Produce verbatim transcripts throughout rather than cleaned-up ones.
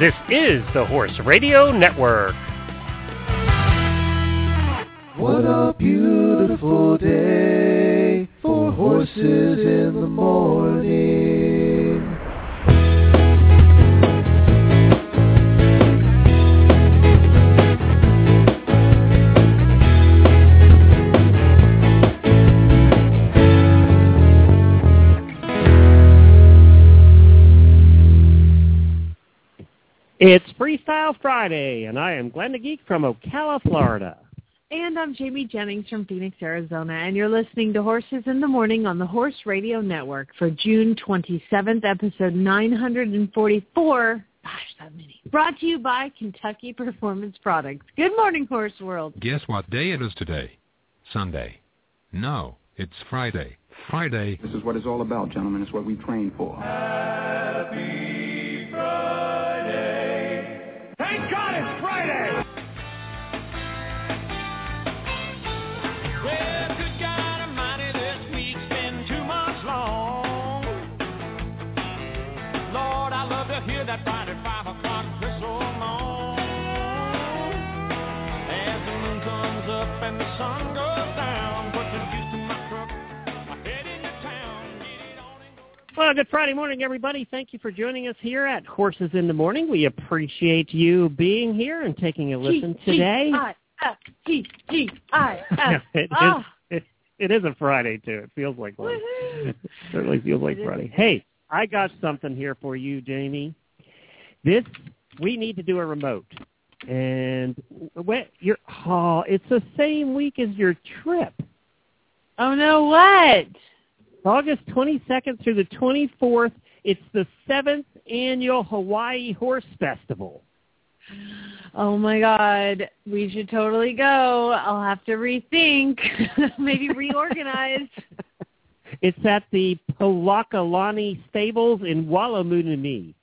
This is the Horse Radio Network. What a beautiful day for horses in the morning. It's Freestyle Friday, and I am Glenn the Geek from Ocala, Florida. And I'm Jamie Jennings from Phoenix, Arizona, and you're listening to Horses in the Morning on the Horse Radio Network for June twenty-seventh, episode nine forty-four. Gosh, that many. Brought to you by Kentucky Performance Products. Good morning, Horse World. Guess what day it is today? Sunday. No, it's Friday. Friday. This is what it's all about, gentlemen. It's what we train for. Happy Friday. Thank God it's Friday. Well, good God Almighty, this week's been too much long. Lord, I love to hear that Friday five o'clock whistle long. As the moon comes up and the sun goes down, put the juice to my truck. I head into town, get it on and go. Well, good Friday morning, everybody. Thank you for joining us here at Horses in the Morning. We appreciate you being here and taking a listen G, today. G, I, F, G, G, I, F. Yeah, it, Oh. is, it, it is a Friday, too. It feels like one. Woohoo. It certainly feels like It Friday. is. Hey, I got something here for you, Jamie. This, we need to do a remote. And what, you're, oh, it's the same week as your trip. Oh, no, what? August twenty-second through the twenty-fourth, it's the seventh annual Hawaii Horse Festival. Oh, my God. We should totally go. I'll have to rethink. Maybe reorganize. It's at the Polakalani Stables in Walamunimi,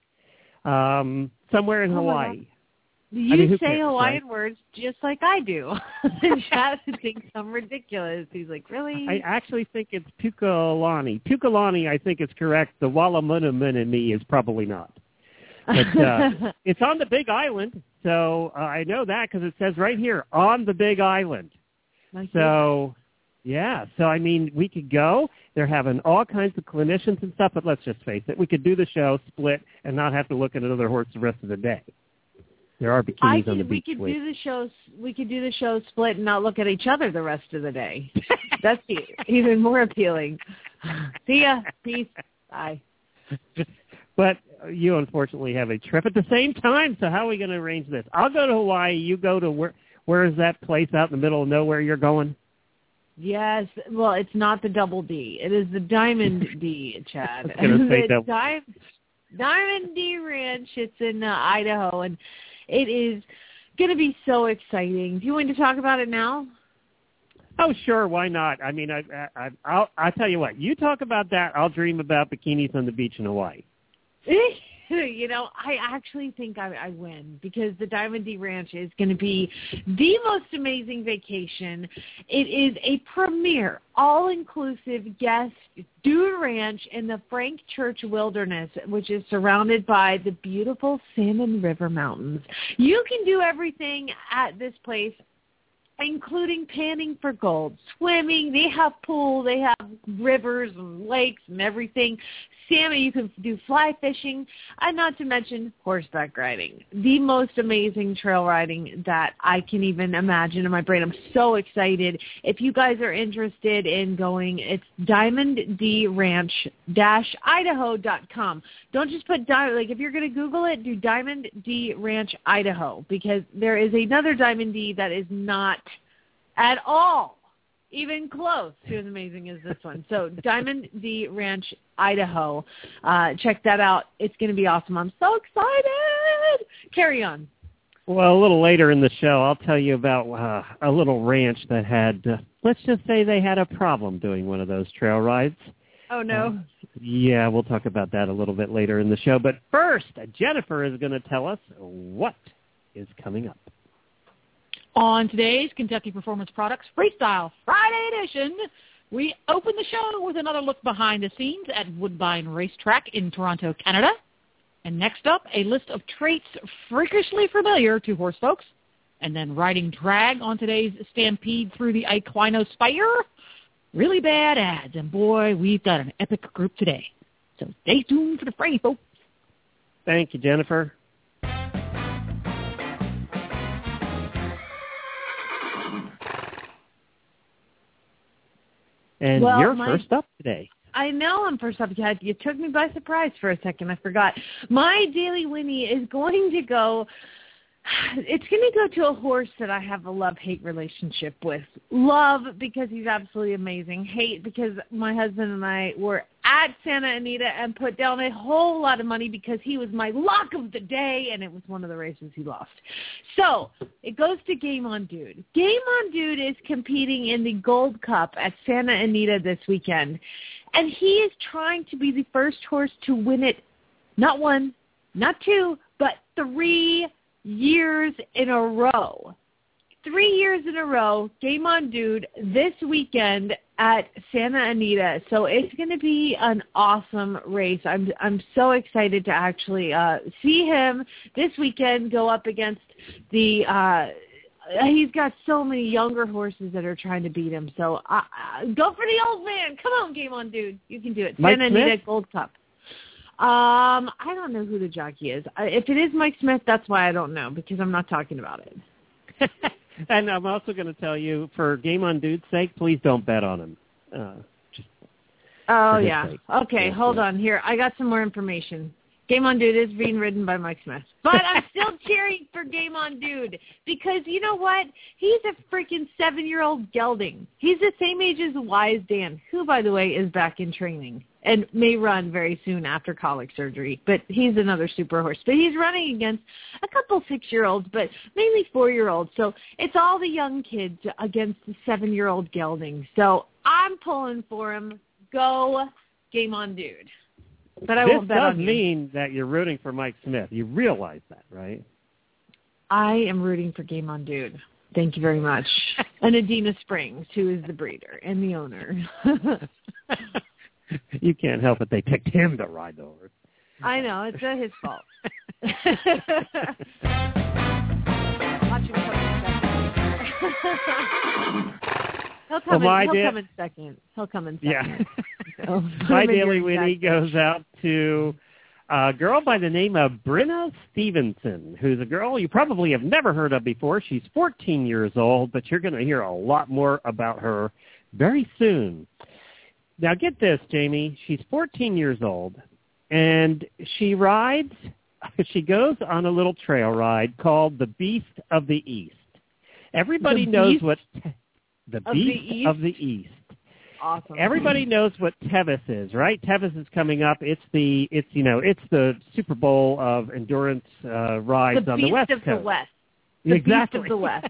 um, somewhere in Oh, my Hawaii. You I mean, who say cares, Hawaiian right? words just like I do. And Chad thinks I'm ridiculous. He's like, really? I actually think it's Pukalani. Pukalani, I think, is correct. The Walamunimi is probably not. But uh, it's on the Big Island, so uh, I know that because it says right here, on the Big Island. Like So, yeah, so I mean, we could go. They're having all kinds of clinicians and stuff, but let's just face it, we could do the show, split, and not have to look at another horse the rest of the day. There are bikinis I on the could, we beach. could wait. do the show. We could do the show split and not look at each other the rest of the day. That's e- even more appealing. See ya. Peace. Bye. But you unfortunately have a trip at the same time, so how are we going to arrange this? I'll go to Hawaii. You go to where? Where is that place out in the middle of nowhere you're going? Yes. Well, it's not the double D. It is the Diamond D, Chad. I was gonna say The double. Di- Diamond D Ranch. It's in uh, Idaho, and it is going to be so exciting. Do you want to talk about it now? Oh, sure. Why not? I mean, I, I, I'll, I'll tell you what. You talk about that. I'll dream about bikinis on the beach in Hawaii. You know, I actually think I, I win because the Diamond D Ranch is going to be the most amazing vacation. It is a premier, all-inclusive guest dude ranch in the Frank Church Wilderness, which is surrounded by the beautiful Salmon River Mountains. You can do everything at this place, including panning for gold, swimming. They have pool. They have rivers and lakes and everything. Salmon, you can do fly fishing, and not to mention horseback riding. The most amazing trail riding that I can even imagine in my brain. I'm so excited. If you guys are interested in going, it's diamond d ranch dash idaho dot com. Don't just put diamond, like if you're going to Google it, do Diamond D Ranch Idaho, because there is another Diamond D that is not at all even close to as amazing as this one. So Diamond D Ranch Idaho. Uh, check that out. It's going to be awesome. I'm so excited. Carry on. Well, a little later in the show, I'll tell you about uh, a little ranch that had, uh, let's just say they had a problem doing one of those trail rides. Oh, no. Uh, yeah, we'll talk about that a little bit later in the show. But first, Jennifer is going to tell us what is coming up. On today's Kentucky Performance Products Freestyle Friday edition, we open the show with another look behind the scenes at Woodbine Racetrack in Toronto, Canada. And next up, a list of traits freakishly familiar to horse folks. And then riding drag on today's Stampede through the Equino Spire. Really bad ads. And boy, we've got an epic group today. So stay tuned for the fray, folks. Thank you, Jennifer. And Well, you're my- first up today. I know I'm first up. You you took me by surprise for a second. I forgot. My Daily Winnie is going to go, it's going to go to a horse that I have a love-hate relationship with. Love because he's absolutely amazing. Hate because my husband and I were at Santa Anita and put down a whole lot of money because he was my lock of the day, and it was one of the races he lost. So it goes to Game On Dude. Game On Dude is competing in the Gold Cup at Santa Anita this weekend, and he is trying to be the first horse to win it, not one, not two, but three years in a row. Three years in a row, Game On Dude, this weekend at Santa Anita. So it's going to be an awesome race. I'm I'm so excited to actually uh, see him this weekend go up against the uh, he's got so many younger horses that are trying to beat him. So uh, uh, go for the old man. Come on, Game On Dude. You can do it. Mike Santa Smith? Anita Gold Cup. Um, I don't know who the jockey is. I, if it is Mike Smith, that's why I don't know, because I'm not talking about it. And I'm also going to tell you, for Game On Dude's sake, please don't bet on him. Uh, just Oh, for his yeah. sake. Okay, Yeah, hold yeah. on. Here, I got some more information. Game On Dude is being ridden by Mike Smith. But I'm still cheering for Game On Dude because, you know what? He's a freaking seven-year-old gelding. He's the same age as Wise Dan, who, by the way, is back in training and may run very soon after colic surgery. But he's another super horse. But he's running against a couple six-year-olds, but mainly four-year-olds. So it's all the young kids against the seven-year-old gelding. So I'm pulling for him. Go Game On Dude. But I this won't bet does on you. mean that you're rooting for Mike Smith. You realize that, right? I am rooting for Game On Dude. Thank you very much. And Adina Springs, who is the breeder and the owner. You can't help it. They picked him to ride the horse. I know. It's uh, his fault. Watch him come in second. He'll come, Well, my in, he'll da- come in second. He'll come in second. Yeah. So, My maybe Daily you're Winnie exactly- goes out to a girl by the name of Brenna Stevenson, who's a girl you probably have never heard of before. She's fourteen years old, but you're going to hear a lot more about her very soon. Now, get this, Jamie. She's fourteen years old, and she rides, she goes on a little trail ride called the Beast of the East. Everybody The knows Beast what the of the Beast East? of the East. Awesome. Everybody knows what Tevis is, right? Tevis is coming up. It's the it's you know it's the Super Bowl of endurance uh, rides the on Beast the West of Coast. the West. The exactly. Beast of the West.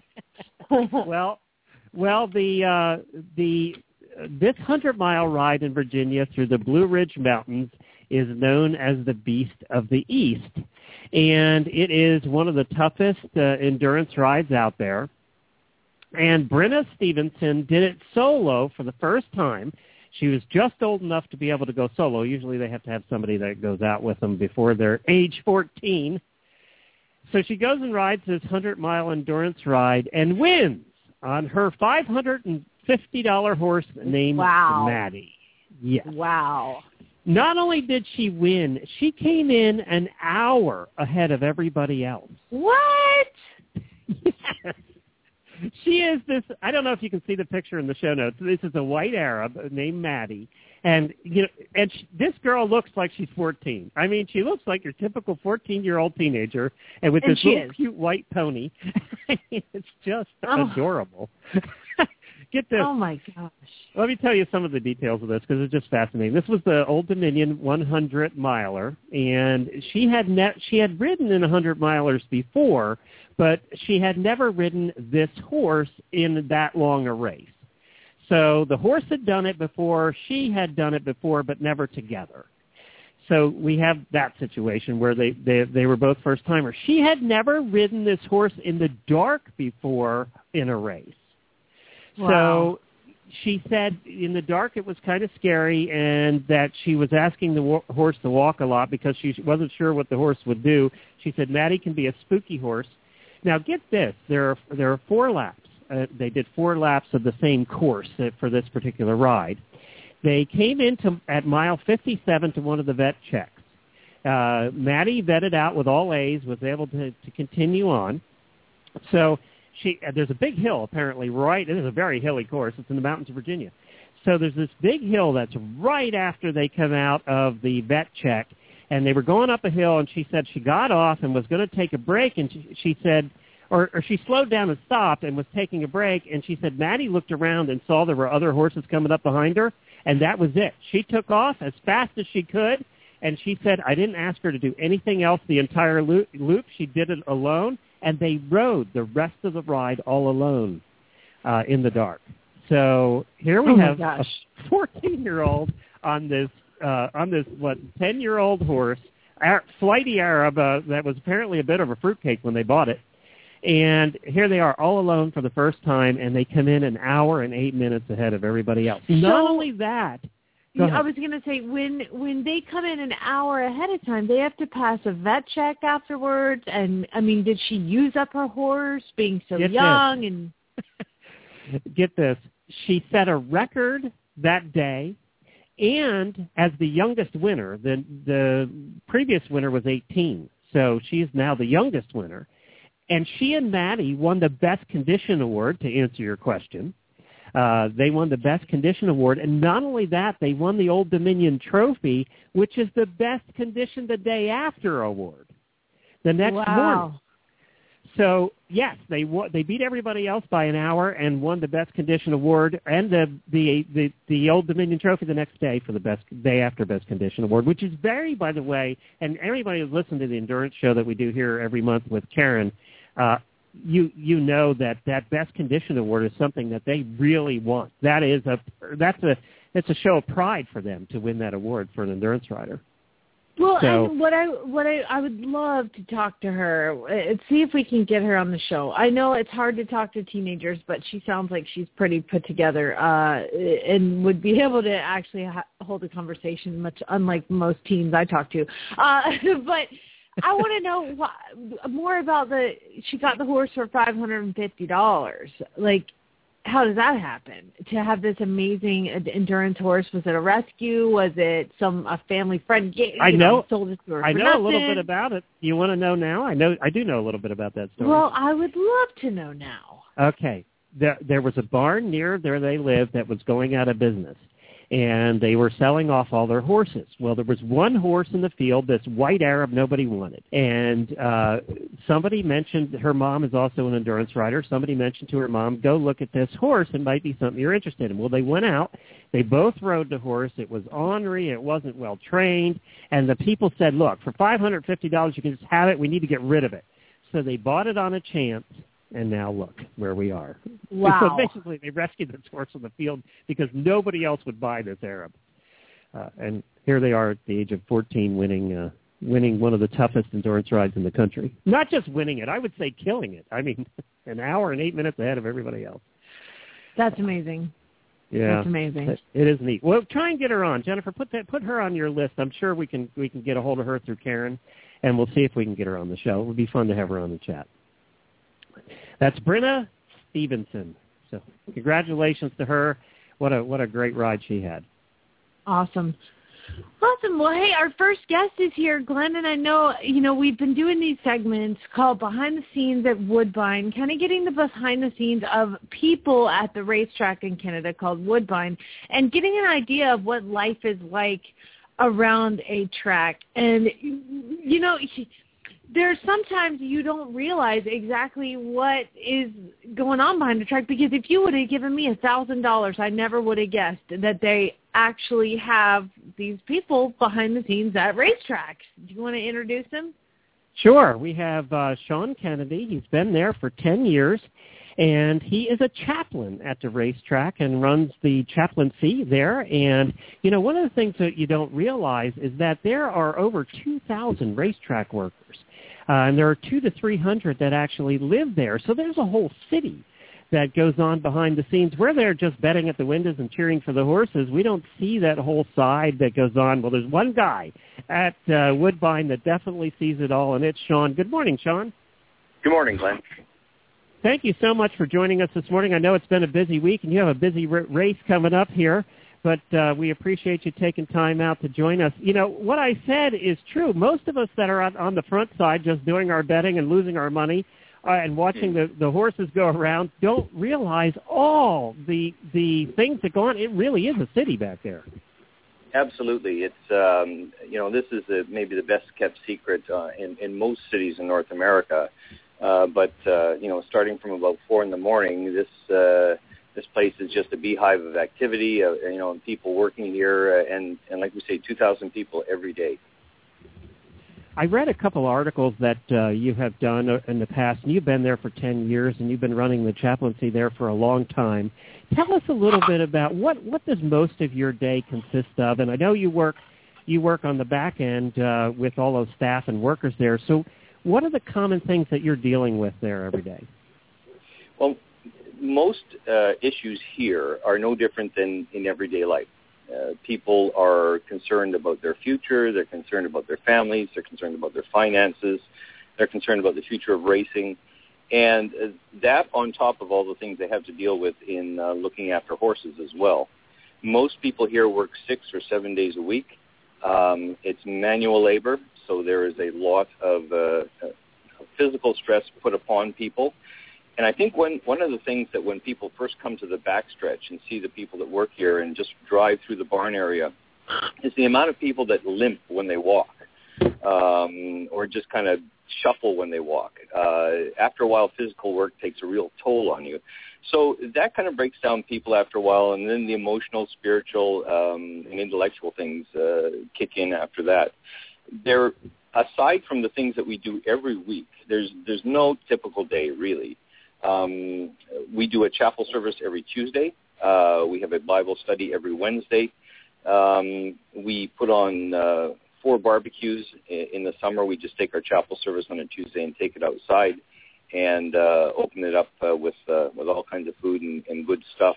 well, well, the uh, the uh, this hundred mile ride in Virginia through the Blue Ridge Mountains is known as the Beast of the East, and it is one of the toughest uh, endurance rides out there. And Brenna Stevenson did it solo for the first time. She was just old enough to be able to go solo. Usually they have to have somebody that goes out with them before they're age fourteen. So she goes and rides this hundred-mile endurance ride and wins on her five hundred fifty dollars horse named Wow. Maddie. Yes. Wow. Not only did she win, she came in an hour ahead of everybody else. What? Yes. She is this, I don't know if you can see the picture in the show notes. This is a white Arab named Maddie. And, you know, and she, this girl looks like she's fourteen. I mean, she looks like your typical fourteen-year-old teenager and with And this she little is. cute white pony. It's just Oh. adorable. Get this. Oh, my gosh. Let me tell you some of the details of this because it's just fascinating. This was the Old Dominion hundred miler, and she had ne- she had ridden in hundred milers before, but she had never ridden this horse in that long a race. So the horse had done it before, she had done it before, but never together. So we have that situation where they, they, they were both first-timers. She had never ridden this horse in the dark before in a race. Wow. So she said in the dark it was kind of scary, and that she was asking the wo- horse to walk a lot because she wasn't sure what the horse would do. She said Maddie can be a spooky horse. Now get this, there are, there are four laps. Uh, they did four laps of the same course uh, for this particular ride. They came into at mile fifty-seven to one of the vet checks. Uh, Maddie vetted out with all A's, was able to, to continue on. So she, uh, there's a big hill apparently right, it is a very hilly course, it's in the mountains of Virginia. So there's this big hill that's right after they come out of the vet check, and they were going up a hill, and she said she got off and was going to take a break, and she, she said, or, or she slowed down and stopped and was taking a break, and she said Maddie looked around and saw there were other horses coming up behind her, and that was it. She took off as fast as she could, and she said, I didn't ask her to do anything else the entire loop. She did it alone, and they rode the rest of the ride all alone uh, in the dark. So here we oh have gosh. a fourteen-year-old on this, uh, on this what, ten-year-old horse, Ar- flighty Arab uh, that was apparently a bit of a fruitcake when they bought it. And here they are all alone for the first time, and they come in an hour and eight minutes ahead of everybody else. So, Not only that, go ahead. I was going to say, when when they come in an hour ahead of time, they have to pass a vet check afterwards. And, I mean, did she use up her horse being so Get young? this. And Get this. She set a record that day, and as the youngest winner, the, the previous winner was eighteen, so she is now the youngest winner. And she and Maddie won the Best Condition Award, to answer your question. Uh, they won the Best Condition Award. And not only that, they won the Old Dominion Trophy, which is the Best Condition the Day After award, the next wow. morning. So, yes, they won, they beat everybody else by an hour and won the Best Condition Award and the, the, the, the Old Dominion Trophy the next day for the Best Day After Best Condition Award, which is very, by the way, and everybody who's listened to the endurance show that we do here every month with Karen, Uh, you you know that that Best Condition Award is something that they really want. That is a that's a it's a show of pride for them to win that award for an endurance rider. Well, So, and what I what I, I would love to talk to her, uh, see if we can get her on the show. I know it's hard to talk to teenagers, but she sounds like she's pretty put together uh, and would be able to actually ha- hold a conversation, much unlike most teens I talk to. Uh, but I want to know wh- more about the. She got the horse for five hundred and fifty dollars. Like, how does that happen? To have this amazing endurance horse, was it a rescue? Was it some a family friend? You I know. know sold it to her I for know nothing? a little bit about it. You want to know now? I know. I do know a little bit about that story. Well, I would love to know now. Okay. There, there was a barn near where they lived that was going out of business, and they were selling off all their horses. Well, there was one horse in the field, this white Arab nobody wanted. And uh, somebody mentioned, her mom is also an endurance rider, somebody mentioned to her mom, go look at this horse, it might be something you're interested in. Well, they went out, they both rode the horse, it was ornery, it wasn't well trained, and the people said, look, for five hundred fifty dollars you can just have it, we need to get rid of it. So they bought it on a chance. And now look where we are. Wow. So basically they rescued this horse on the field because nobody else would buy this Arab. Uh, and here they are at the age of fourteen winning uh, winning one of the toughest endurance rides in the country. Not just winning it, I would say killing it. I mean, an hour and eight minutes ahead of everybody else. That's amazing. Yeah. That's amazing. It, it is neat. Well, try and get her on. Jennifer, put that put her on your list. I'm sure we can we can get a hold of her through Karen, and we'll see if we can get her on the show. It would be fun to have her on the chat. That's Brenna Stevenson. So congratulations to her. What a what a great ride she had. Awesome. Awesome. Well, hey, our first guest is here, Glenn, and I know, you know, we've been doing these segments called Behind the Scenes at Woodbine, kind of getting the behind the scenes of people at the racetrack in Canada called Woodbine and getting an idea of what life is like around a track. And, you know, there's sometimes you don't realize exactly what is going on behind the track, because if you would have given me a thousand dollars, I never would have guessed that they actually have these people behind the scenes at racetracks. Do you want to introduce them? Sure. We have uh, Sean Kennedy. He's been there for ten years, and he is a chaplain at the racetrack and runs the chaplaincy there. And, you know, one of the things that you don't realize is that there are over two thousand racetrack workers. Uh, and there are two to three hundred that actually live there. So there's a whole city that goes on behind the scenes. We're there just betting at the windows and cheering for the horses. We don't see that whole side that goes on. Well, there's one guy at uh, Woodbine that definitely sees it all, and it's Sean. Good morning, Sean. Good morning, Glenn. Thank you so much for joining us this morning. I know it's been a busy week, and you have a busy r- race coming up here, but uh, we appreciate you taking time out to join us. You know, what I said is true. Most of us that are on, on the front side just doing our betting and losing our money uh, and watching the, the horses go around don't realize all the the things that go on. It really is a city back there. Absolutely. It's, um, you know, this is a, maybe the best-kept secret uh, in, in most cities in North America. Uh, but, uh, you know, starting from about four in the morning, this uh, this place is just a beehive of activity, uh, you know, and people working here, uh, and, and like we say, two thousand people every day. I read a couple articles that uh, you have done in the past, and you've been there for ten years, and you've been running the chaplaincy there for a long time. Tell us a little bit about what, what does most of your day consist of? And I know you work you work on the back end uh, with all those staff and workers there. So what are the common things that you're dealing with there every day? Well, most uh, issues here are no different than in everyday life. Uh, people are concerned about their future. They're concerned about their families. They're concerned about their finances. They're concerned about the future of racing. And uh, that on top of all the things they have to deal with in uh, looking after horses as well. Most people here work six or seven days a week. Um, it's manual labor, so there is a lot of uh, physical stress put upon people. And I think when, one of the things that when people first come to the backstretch and see the people that work here and just drive through the barn area is the amount of people that limp when they walk um, or just kind of shuffle when they walk. Uh, after a while, physical work takes a real toll on you. So that kind of breaks down people after a while, and then the emotional, spiritual, um, and intellectual things uh, kick in after that. There, aside from the things that we do every week, there's there's no typical day, really. Um, we do a chapel service every Tuesday. Uh, we have a Bible study every Wednesday. Um, we put on uh, four barbecues in, in the summer. We just take our chapel service on a Tuesday and take it outside and uh, open it up uh, with uh, with all kinds of food and, and good stuff.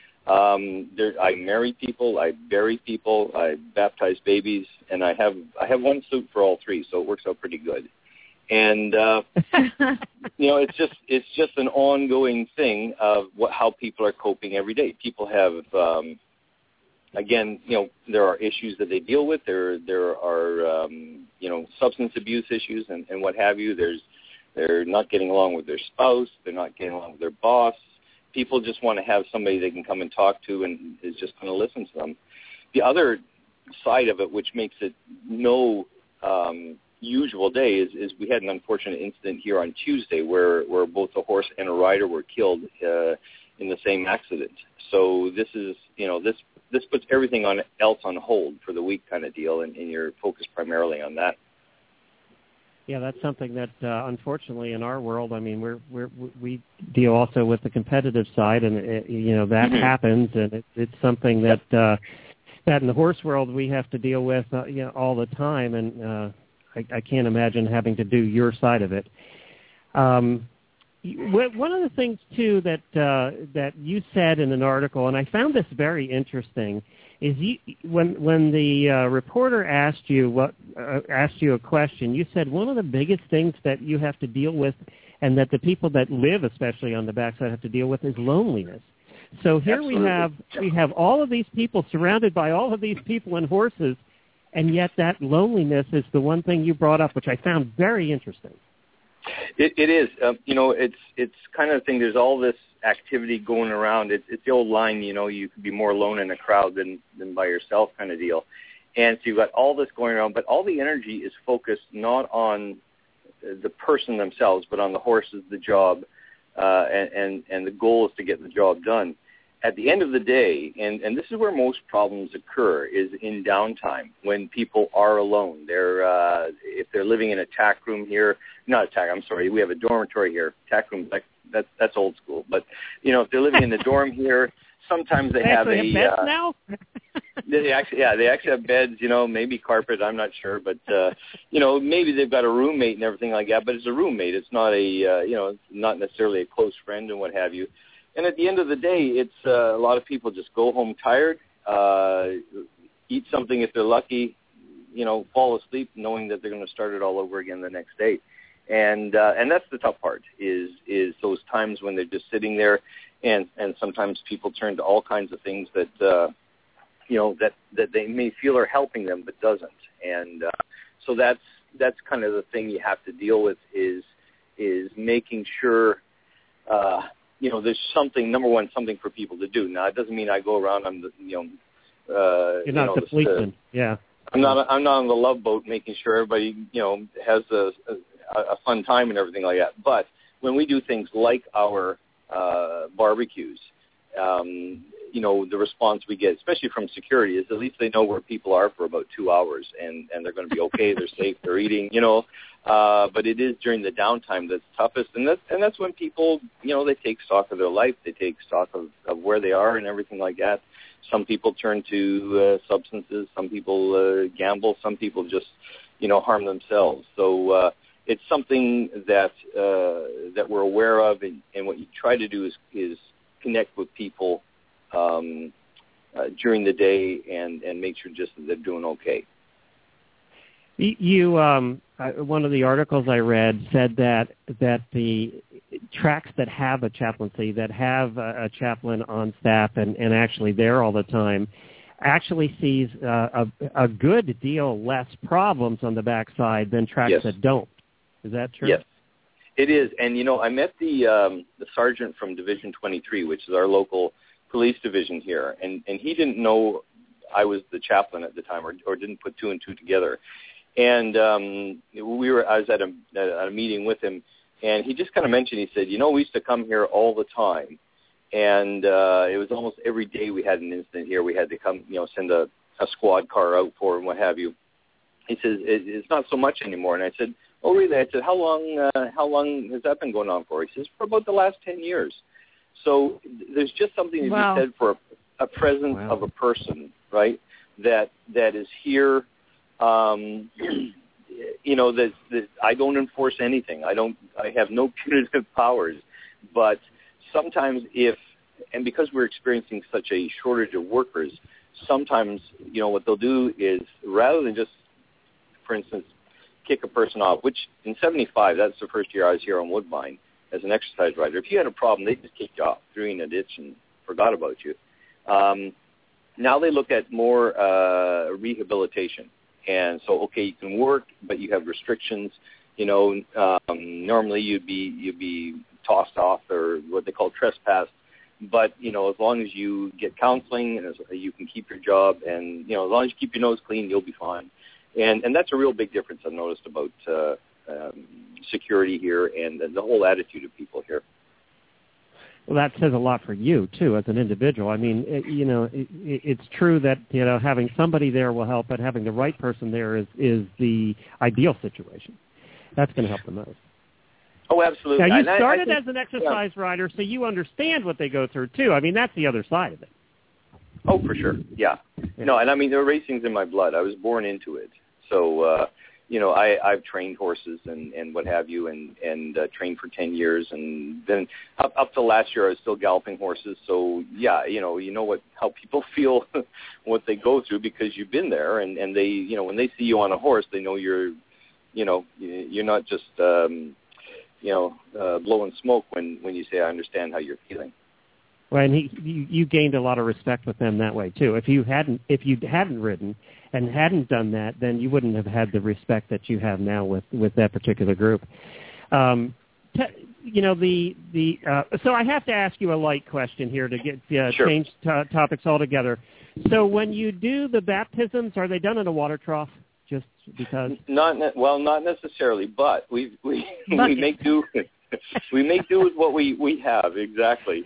Um, there, I marry people, I bury people, I baptize babies, and I have I have one suit for all three, so it works out pretty good. And uh, you know, it's just it's just an ongoing thing of what, how people are coping every day. People have, um, again, you know, there are issues that they deal with. There there are um, you know, substance abuse issues and, and what have you. There's they're not getting along with their spouse. They're not getting along with their boss. People just want to have somebody they can come and talk to and is just going to listen to them. The other side of it, which makes it no um, usual day, is, is we had an unfortunate incident here on Tuesday where, where both a horse and a rider were killed uh, in the same accident. So this is, you know, this this puts everything on else on hold for the week kind of deal, and, and you're focused primarily on that. Yeah, that's something that, uh, unfortunately, in our world, I mean, we're, we're, we deal also with the competitive side, and, it, you know, that mm-hmm. happens, and it, it's something that, uh, that in the horse world we have to deal with, uh, you know, all the time, and uh, I, I can't imagine having to do your side of it. Um, one of the things, too, that uh, that you said in an article, and I found this very interesting, is you, when when the uh, reporter asked you what uh, asked you a question, you said one of the biggest things that you have to deal with, and that the people that live, especially on the backside, have to deal with, is loneliness. So here Absolutely. we have we have all of these people surrounded by all of these people and horses, and yet that loneliness is the one thing you brought up, which I found very interesting. It, it is. Uh, you know, it's it's kind of the thing. There's all this activity going around. It's, it's the old line, you know, you could be more alone in a crowd than, than by yourself kind of deal. And so you've got all this going around, but all the energy is focused not on the person themselves, but on the horses, the job, uh, and, and, and the goal is to get the job done. At the end of the day, and, and this is where most problems occur, is in downtime when people are alone. They're uh, if they're living in a tack room here, not a tack. I'm sorry, we have a dormitory here. Tack room, like that's that's old school. But you know, if they're living in the dorm here, sometimes they, they have a. Have beds uh, now? they actually, yeah, they actually have beds. You know, maybe carpet. I'm not sure, but uh, you know, maybe they've got a roommate and everything like that. But it's a roommate. It's not a uh, you know, it's not necessarily a close friend and what have you. and at the end of the day, it's uh, a lot of people just go home tired, uh, eat something if they're lucky, you know, fall asleep knowing that they're going to start it all over again the next day. And uh, and that's the tough part is is those times when they're just sitting there, and, and sometimes people turn to all kinds of things that, uh, you know, that, that they may feel are helping them but doesn't. And uh, so that's that's kind of the thing you have to deal with is is making sure, uh, you know, there's something, number one, something for people to do. Now, it doesn't mean I go around on the, you know, uh, You're not you know, the policeman, uh, yeah. I'm not I'm not on the Love Boat making sure everybody, you know, has a, a, a fun time and everything like that. But when we do things like our uh, barbecues, um, you know, the response we get, especially from security, is at least they know where people are for about two hours and, and they're going to be okay, they're safe, they're eating, you know. Uh, but it is during the downtime that's toughest, and that's, and that's when people, you know, they take stock of their life, they take stock of, of where they are and everything like that. Some people turn to uh, substances, some people uh, gamble, some people just, you know, harm themselves. So uh, it's something that uh, that we're aware of, and, and what you try to do is, is connect with people um, uh, during the day and, and make sure just that they're doing okay. You, um, one of the articles I read said that that the tracks that have a chaplaincy, that have a, a chaplain on staff and, and actually there all the time, actually sees uh, a, a good deal less problems on the backside than tracks yes. that don't. Is that true? Yes, it is. And, you know, I met the um, the sergeant from Division twenty-three, which is our local police division here, and, and he didn't know I was the chaplain at the time or, or didn't put two and two together. And um, we were, I was at a, at a meeting with him, and he just kind of mentioned, he said, you know, we used to come here all the time, and uh, it was almost every day we had an incident here. We had to come, you know, send a, a squad car out for and what have you. He says, it, it's not so much anymore. And I said, oh, really? I said, how long, uh, how long has that been going on for? He says, for about the last ten years. So there's just something to wow. be said for a, a presence wow. of a person, right, that that is here. Um, you know, that, that I don't enforce anything. I don't. I have no punitive powers. But sometimes, if and because we're experiencing such a shortage of workers, sometimes you know what they'll do is rather than just, for instance, kick a person off. Which in seventy-five, that's the first year I was here on Woodbine as an exercise rider. If you had a problem, they just kicked you off, threw you in a ditch, and forgot about you. Um, now they look at more uh, rehabilitation. And so, okay, you can work, but you have restrictions. You know, um, normally you'd be you'd be tossed off or what they call trespass. But you know, as long as you get counseling and as, you can keep your job, and you know, as long as you keep your nose clean, you'll be fine. And and that's a real big difference I've noticed about uh, um, security here and, and the whole attitude of people here. Well, that says a lot for you, too, as an individual. I mean, it, you know, it, it's true that, you know, having somebody there will help, but having the right person there is, is the ideal situation. That's going to help the most. Oh, absolutely. Now, you and started I, I think, as an exercise yeah. rider, so you understand what they go through, too. I mean, that's the other side of it. Oh, for sure. Yeah. yeah. No, and I mean, the racing's in my blood. I was born into it. So, uh, you know, I, I've trained horses and, and what have you, and, and uh, trained for ten years. And then up, up to last year, I was still galloping horses. So, yeah, you know, you know what how people feel, what they go through because you've been there. And, and they, you know, when they see you on a horse, they know you're, you know, you're not just, um, you know, uh, blowing smoke when, when you say, I understand how you're feeling. Well, and he, you, you gained a lot of respect with them that way too. If you hadn't, if you hadn't ridden and hadn't done that, then you wouldn't have had the respect that you have now with, with that particular group. Um, t- you know, the the uh, so I have to ask you a light question here to get uh, sure. change t- topics altogether. So when you do the baptisms, are they done in a water trough? Just because? Not ne- well, not necessarily, but we we we make do. We make do with what we, we have, exactly.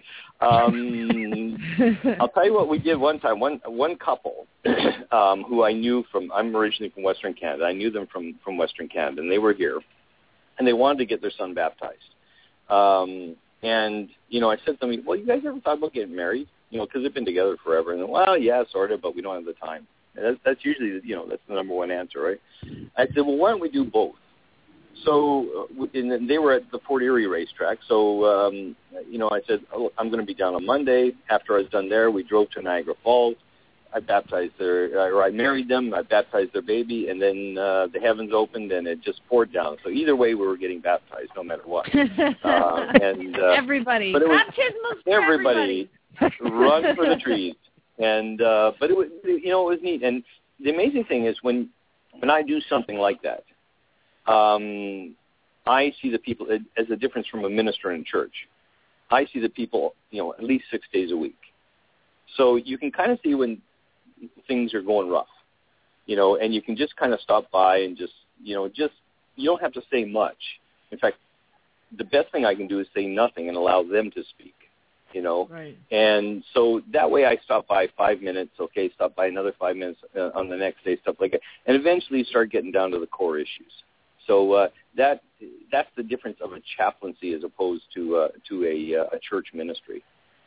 Um, I'll tell you what we did one time. One one couple um, who I knew from, I'm originally from Western Canada. I knew them from, from Western Canada, and they were here, and they wanted to get their son baptized. Um, and, you know, I said to them, well, you guys ever thought about getting married? You know, because they've been together forever. And, well, yeah, sort of, but we don't have the time. And that's, that's usually, you know, that's the number one answer, right? I said, well, why don't we do both? So uh, and they were at the Fort Erie racetrack. So, um, you know, I said, oh, I'm going to be down on Monday. After I was done there, we drove to Niagara Falls. I baptized their, or I married them. I baptized their baby, and then uh, the heavens opened, and it just poured down. So either way, we were getting baptized, no matter what. Uh, and uh, everybody, but it was, baptismals for everybody, everybody. run for the trees. And uh, but it was, you know, it was neat. And the amazing thing is when when I do something like that, um, I see the people as a difference from a minister in church. I see the people, you know, at least six days a week. So you can kind of see when things are going rough, you know, and you can just kind of stop by and just, you know, just, you don't have to say much. In fact, the best thing I can do is say nothing and allow them to speak, you know. Right. And so that way I stop by five minutes, okay, stop by another five minutes uh, on the next day, stuff like that, and eventually start getting down to the core issues. So uh, that that's the difference of a chaplaincy as opposed to uh, to a, uh, a church ministry.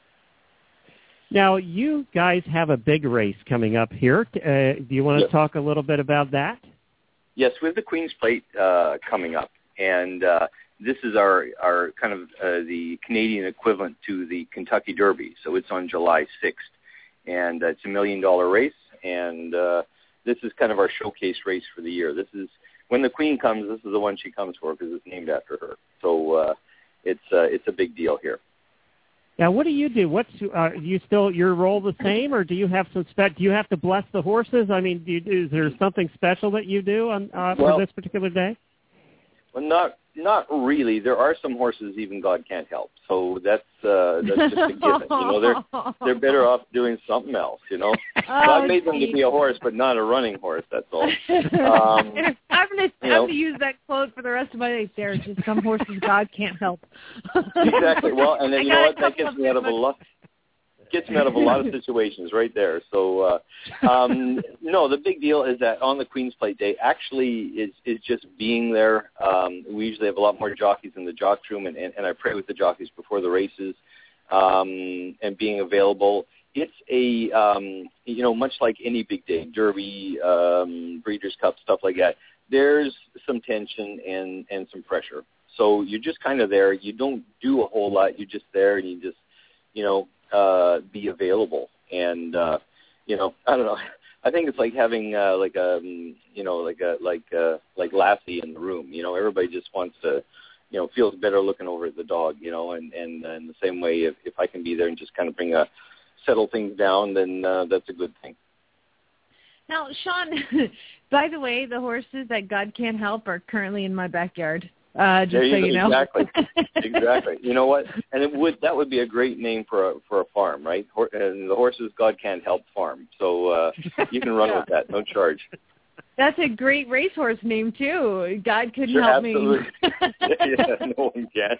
Now, you guys have a big race coming up here. Uh, do you want to Yes. talk a little bit about that? Yes, we have the Queen's Plate uh, coming up, and uh, this is our, our kind of uh, the Canadian equivalent to the Kentucky Derby. So it's on July sixth, and uh, it's a million-dollar race, and uh, this is kind of our showcase race for the year. This is when the Queen comes. This is the one she comes for because it's named after her. So uh, it's uh, it's a big deal here. Now, what do you do? What's uh, do you still your role the same, or do you have some spe- Do you have to bless the horses? I mean, do you, is there something special that you do on uh, Well, for this particular day? Well, not not really. There are some horses even God can't help. So that's uh, that's just a given. You know, they're they're better off doing something else. You know, Oh, God made them to geez. be a horse, but not a running horse. That's all. Um, I'm going to you know. have to use that quote for the rest of my days, Sarah. Just some horses God can't help. Exactly. Well, and then I you got know a what? That couple gets of me out of a them. lot. Gets me out of a lot of situations right there. So, uh, um, no, the big deal is that on the Queen's Plate Day actually is, is just being there. Um, we usually have a lot more jockeys in the jocks room, and, and, and I pray with the jockeys before the races um, and being available. It's a, um, you know, much like any big day, Derby, um, Breeders' Cup, stuff like that, there's some tension and, and some pressure. So you're just kind of there. You don't do a whole lot. You're just there, and you just, you know, uh, be available. And, uh, you know, I don't know. I think it's like having, uh, like a, you know, like a, like, uh, like Lassie in the room. You know, everybody just wants to, you know, feels better looking over at the dog, you know, and, and uh, in the same way, if, if I can be there and just kind of bring a, settle things down, then uh, that's a good thing. Now, Sean, by the way, the horses that God can't help are currently in my backyard. Uh, just There so you you go. know. Exactly. Exactly. You know what? And it would that would be a great name for a for a farm, right? Hor- and the Horses God Can't Help Farm. So uh, you can run Yeah. with that, no charge. That's a great racehorse name too. God couldn't Sure, help absolutely. me. Yeah, no one can.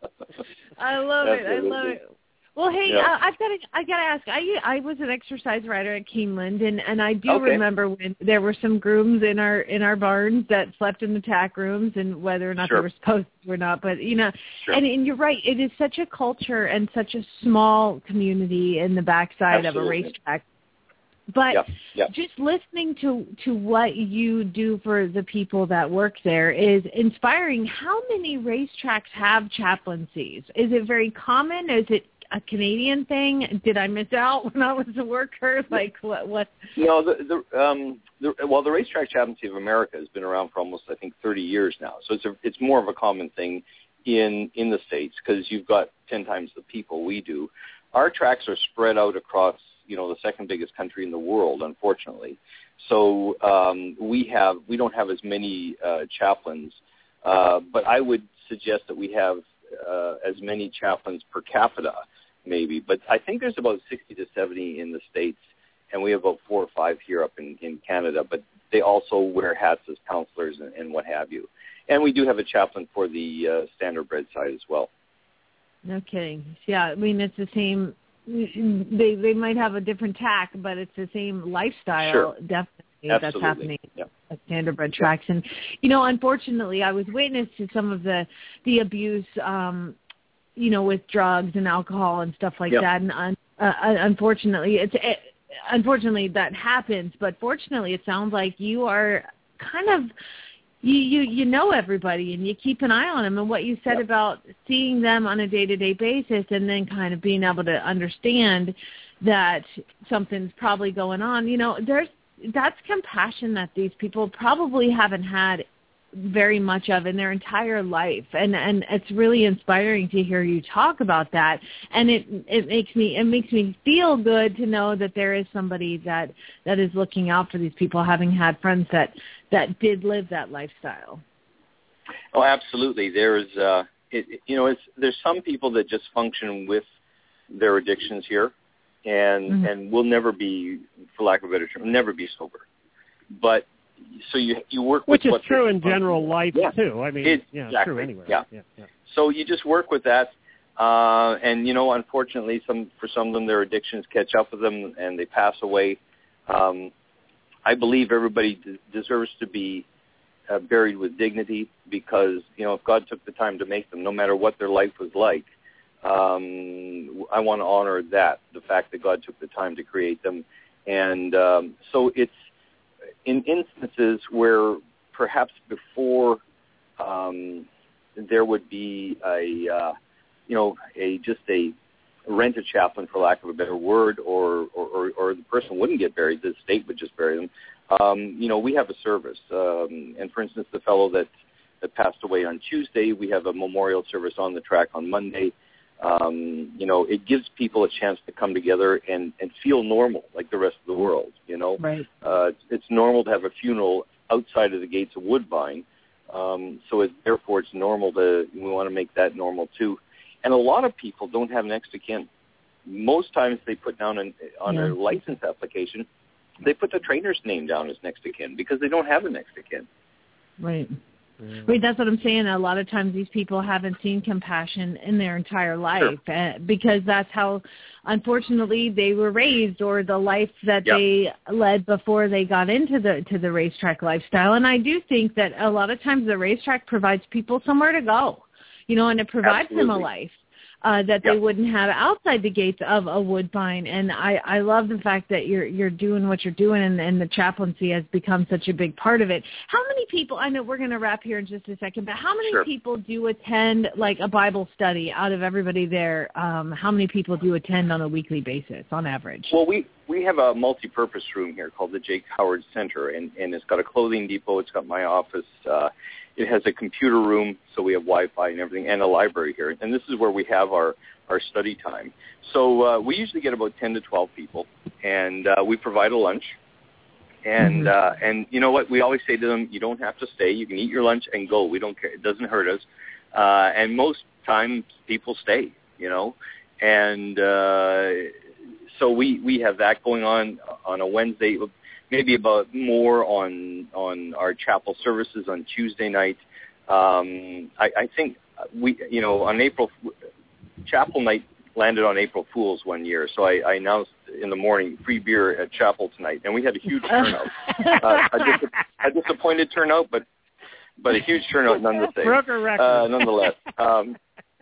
I love it. I love Absolutely. it. Well, hey, Yeah. uh, I've got to, I got to ask. I I was an exercise rider at Keeneland, and and I do Okay. remember when there were some grooms in our in our barns that slept in the tack rooms, and whether or not Sure. they were supposed to or not. But you know, Sure. and and you're right. It is such a culture and such a small community in the backside of a Absolutely. racetrack. But Yeah, yeah. just listening to, to what you do for the people that work there is inspiring. How many racetracks have chaplaincies? Is it very common? Is it a Canadian thing? Did I miss out when I was a worker? Like what? what? No, the, the, um, the well, the Racetrack Chaplaincy of America has been around for almost, I think, thirty years now. So it's a, it's more of a common thing in in the States because you've got ten times the people we do. Our tracks are spread out across, you know, the second biggest country in the world, unfortunately. So um, we have we don't have as many uh, chaplains, uh, but I would suggest that we have uh, as many chaplains per capita, maybe. But I think there's about sixty to seventy in the States, and we have about four or five here up in, in Canada. But they also wear hats as counselors and, and what have you. And we do have a chaplain for the uh, standardbred side as well. No kidding. Yeah, I mean it's the same. They they might have a different tack, but it's the same lifestyle. Sure. Definitely, Absolutely. that's happening Yep. at standardbred tracks. And you know, unfortunately, I was witness to some of the the abuse, um, you know, with drugs and alcohol and stuff like Yep. that. And un, uh, unfortunately, it's it, unfortunately that happens. But fortunately, it sounds like you are kind of you, you, you know everybody and you keep an eye on them. And what you said Yep. about seeing them on a day-to-day basis and then kind of being able to understand that something's probably going on, you know, there's that's compassion that these people probably haven't had very much of in their entire life, and and it's really inspiring to hear you talk about that. And it it makes me it makes me feel good to know that there is somebody that that is looking out for these people, having had friends that that did live that lifestyle. Oh, absolutely. There's uh, it, you know, it's there's some people that just function with their addictions here, and Mm-hmm. and will never be, for lack of a better term, never be sober. But so you you work with Which is what true they- in general life, Yeah. too. I mean, It- yeah, exactly. true anywhere. Yeah. yeah, yeah. So you just work with that, uh, and you know, unfortunately, some for some of them, their addictions catch up with them, and they pass away. Um, I believe everybody d- deserves to be uh, buried with dignity, because you know, if God took the time to make them, no matter what their life was like, um, I want to honor that, the fact that God took the time to create them, and um, so it's in instances where perhaps before. Um, there would be a, uh, you know, a just a rent-a chaplain, for lack of a better word, or, or, or, or the person wouldn't get buried, the state would just bury them. Um, you know, we have a service. Um, and, for instance, the fellow that, that passed away on Tuesday, we have a memorial service on the track on Monday. Um, you know, it gives people a chance to come together and, and feel normal like the rest of the world, you know. Right. Uh, it's, it's normal to have a funeral outside of the gates of Woodbine. Um, so it, therefore, it's normal to, we want to make that normal too. And a lot of people don't have next of kin. Most times they put down an, on Yeah. their license application, they put the trainer's name down as next of kin because they don't have a next of kin. Right. Right, that's what I'm saying. A lot of times these people haven't seen compassion in their entire life Sure. uh, because that's how, unfortunately, they were raised, or the life that Yep. they led before they got into the to the racetrack lifestyle. And I do think that a lot of times the racetrack provides people somewhere to go, you know, and it provides them a Absolutely. life uh, that they Yep. wouldn't have outside the gates of a Woodbine. And I, I love the fact that you're you're doing what you're doing, and, and the chaplaincy has become such a big part of it. How many people, I know we're going to wrap here in just a second, but how many Sure. people do attend like a Bible study out of everybody there? Um, how many people do attend on a weekly basis on average? Well, we, we have a multi-purpose room here called the Jake Howard Center, and, and it's got a clothing depot. It's got my office. Uh, it has a computer room, so we have Wi-Fi and everything, and a library here. And this is where we have our, our study time. So uh, we usually get about ten to twelve people, and uh, we provide a lunch. And, uh, and you know what? We always say to them, you don't have to stay. You can eat your lunch and go. We don't care. It doesn't hurt us. Uh, and most times people stay, you know. And uh, so we, we have that going on on a Wednesday, maybe about more on on our chapel services on Tuesday night. Um, I, I think we, you know, on April, chapel night landed on April Fool's one year, so I, I announced in the morning free beer at chapel tonight, and we had a huge turnout. uh, a, dis- a disappointed turnout, but but a huge turnout nonetheless. Broke a record. Uh, nonetheless. Um,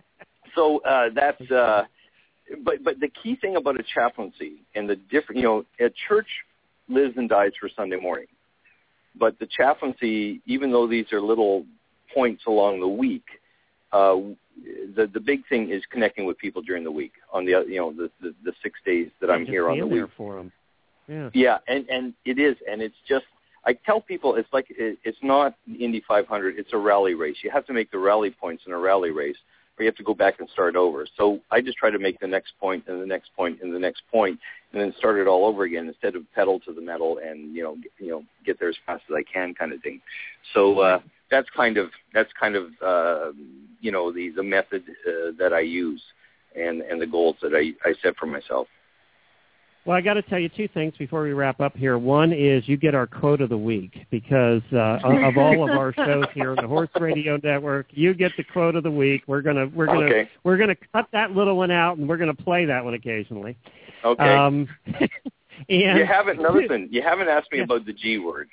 so uh, that's. Uh, but but the key thing about a chaplaincy and the different, you know, a church lives and dies for Sunday morning, but the chaplaincy, even though these are little points along the week, uh, the the big thing is connecting with people during the week on the you know the the, the six days that I'm Just here on the being week. there for them. Yeah. Yeah, and and it is, and it's just I tell people it's like it, it's not the Indy five hundred, it's a rally race. You have to make the rally points in a rally race, or you have to go back and start over. So I just try to make the next point and the next point and the next point, and then start it all over again instead of pedal to the metal and you know get, you know get there as fast as I can kind of thing. So uh, that's kind of that's kind of uh, you know the the method uh, that I use and and the goals that I, I set for myself. Well, I got to tell you two things before we wrap up here. One is you get our quote of the week because uh, of all of our shows here on the Horse Radio Network, you get the quote of the week. We're gonna we're gonna Okay. we're gonna cut that little one out and we're gonna play that one occasionally. Okay. Um, and you haven't no, listen. You haven't asked me Yeah. about the G word,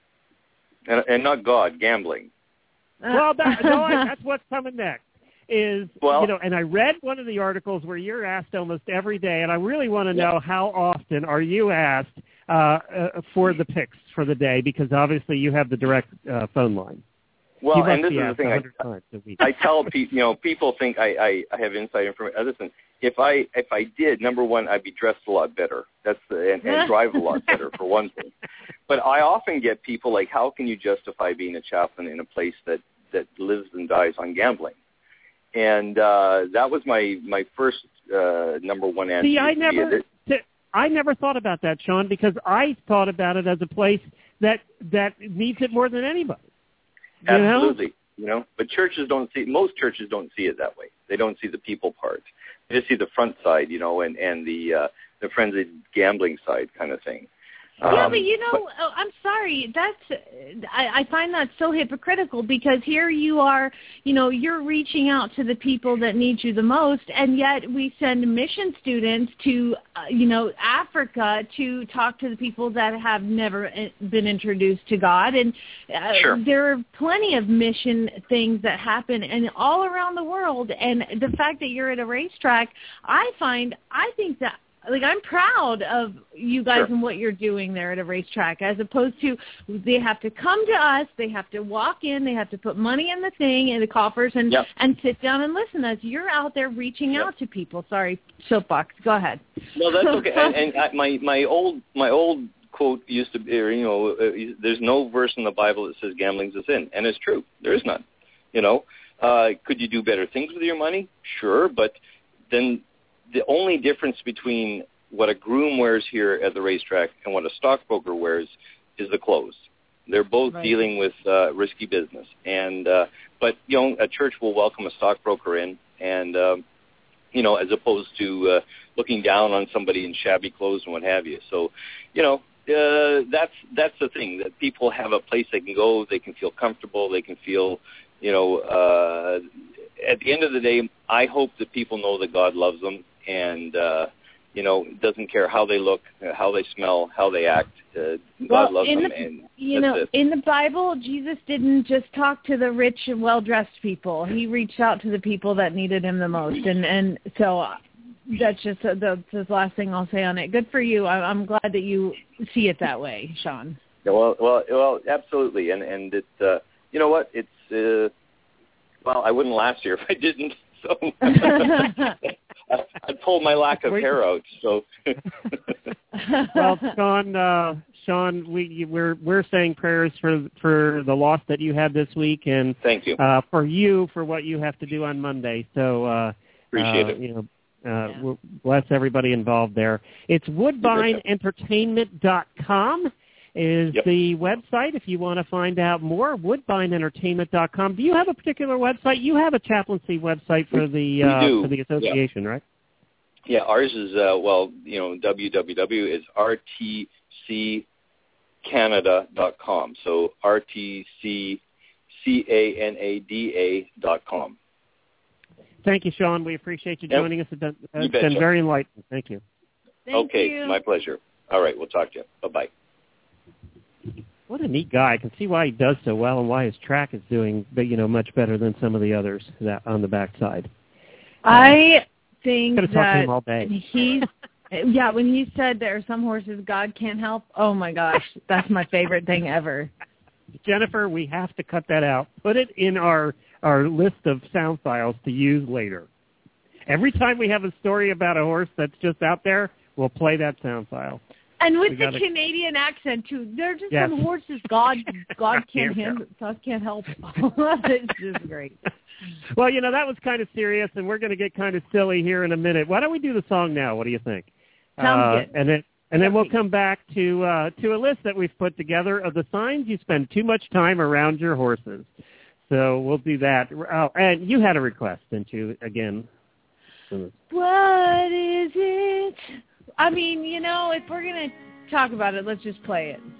and, and not God, gambling. Well, that, no, that's what's coming next. Is Well- you know, and I read one of the articles where you're asked almost every day, and I really want to know how often are you asked uh, uh, for the picks for the day, because obviously you have the direct uh, phone line. Well, You must and this be is the asked thing. a I, hundred times a week. I tell people, you know, people think I, I, I have inside information. Listen, if I if I did, number one, I'd be dressed a lot better. That's the, and, and drive a lot better for one thing. But I often get people like, how can you justify being a chaplain in a place that, that lives and dies on gambling? And uh, that was my my first uh, number one answer. See, I to never, be I never thought about that, Sean, because I thought about it as a place that that needs it more than anybody. You Absolutely. know? You know, but churches don't see, most churches don't see it that way. They don't see the people part. They just see the front side, you know, and, and the uh, the frenzied gambling side kind of thing. Yeah, Um, but you know, but, oh, I'm sorry. That's I, I find that so hypocritical because here you are, you know, you're reaching out to the people that need you the most, and yet we send mission students to, uh, you know, Africa to talk to the people that have never been introduced to God. And uh, Sure. there are plenty of mission things that happen and all around the world. And the fact that you're at a racetrack, I find, I think that. Like, I'm proud of you guys Sure. and what you're doing there at a racetrack, as opposed to they have to come to us, they have to walk in, they have to put money in the thing, in the coffers, and Yep. and sit down and listen as you're out there reaching Yep. out to people. Sorry, soapbox. Go ahead. No, that's okay. and and I, my my old my old quote used to be, or, you know, uh, there's no verse in the Bible that says gambling's a sin, and it's true. There is none. You know, uh, could you do better things with your money? Sure, but then the only difference between what a groom wears here at the racetrack and what a stockbroker wears is the clothes. They're both Right. dealing with uh, risky business, and uh, but you know, a church will welcome a stockbroker in, and um, you know, as opposed to uh, looking down on somebody in shabby clothes and what have you. So, you know, uh, that's that's the thing, that people have a place they can go, they can feel comfortable, they can feel, you know. Uh, at the end of the day, I hope that people know that God loves them. And, uh, you know, doesn't care how they look, uh, how they smell, how they act. Uh, God Well, loves in them, the, and you that's know, it. in the Bible, Jesus didn't just talk to the rich and well-dressed people. He reached out to the people that needed him the most, and and so uh, that's just uh, the, the last thing I'll say on it. Good for you. I, I'm glad that you see it that way, Sean. Yeah, well, well, well, absolutely. And and it, uh, you know what? It's uh, well, I wouldn't last year if I didn't. So I, I pulled my lack of hair out. So Well, Sean, uh, Sean, we we're we're saying prayers for for the loss that you had this week, and thank you. uh, for you for what you have to do on Monday. So uh, Appreciate uh, it. You know, uh, Yeah. we'll bless everybody involved there. It's woodbine entertainment dot com is Yep. the website if you want to find out more. woodbine entertainment dot com. Do you have a particular website? You have a chaplaincy website for the We uh, do. for the association, right? Yeah, ours is, uh, well, you know, w w w is r t c canada dot com. So R T C C A N A D A dot com. Thank you, Sean. We appreciate you Yep. joining us. It's been, You it's betcha. been very enlightening. Thank you. Thank okay, you. my pleasure. All right, we'll talk to you. Bye-bye. What a neat guy. I can see why he does so well and why his track is doing, you know, much better than some of the others that on the backside. I think Could have talked to that him all day. he's yeah, when he said there are some horses God can't help, oh my gosh, that's my favorite thing ever. Jennifer, we have to cut that out. Put it in our, our list of sound files to use later. Every time we have a story about a horse that's just out there, we'll play that sound file. And with We the gotta- Canadian accent too, they're just Yes. some horses God God can't Yeah. handle, God can't help. It's just great. Well, you know, that was kind of serious, and we're going to get kind of silly here in a minute. Why don't we do the song now? What do you think? Sounds uh, good. And then, and then we'll come back to uh, to a list that we've put together of the signs you spend too much time around your horses. So we'll do that. Oh, and you had a request, didn't you? Again. What is it? I mean, you know, if we're gonna talk about it, let's just play it.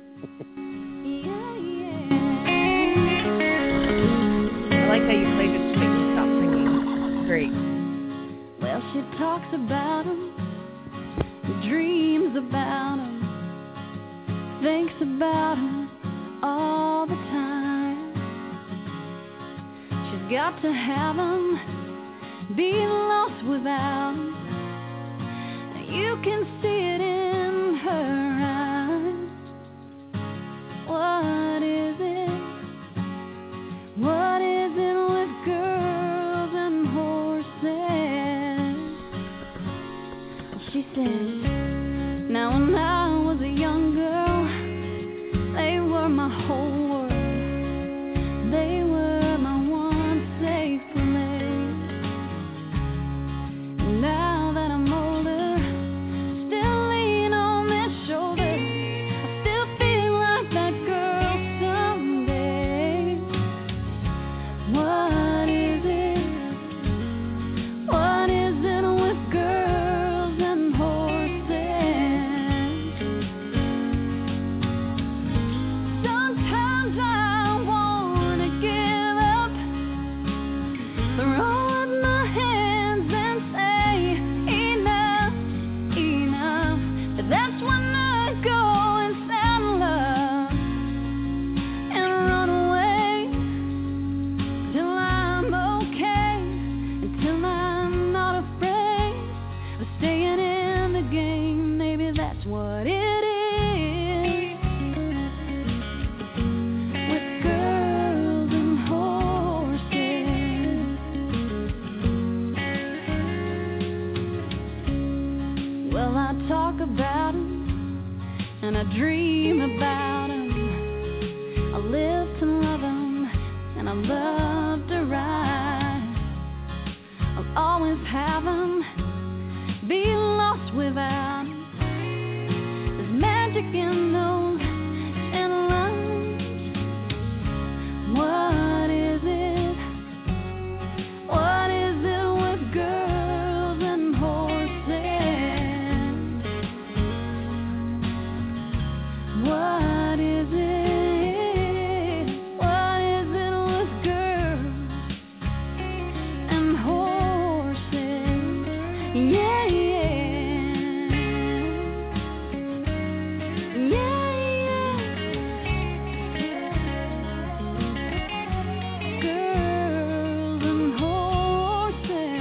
I like how you played it to make me stop singing. Great. Well, she talks about him, dreams about him, thinks about him all the time. She's got to have him, being lost without him. You can see it in her eyes. What is it? and I dream about him. I live to love him, and I love to ride. I'll always have him, be lost without him. There's magic in those and lines. What is it? What is it with girls and horses? What is it? What is it with girls and horses? Yeah, yeah. Yeah, yeah. Girls and horses.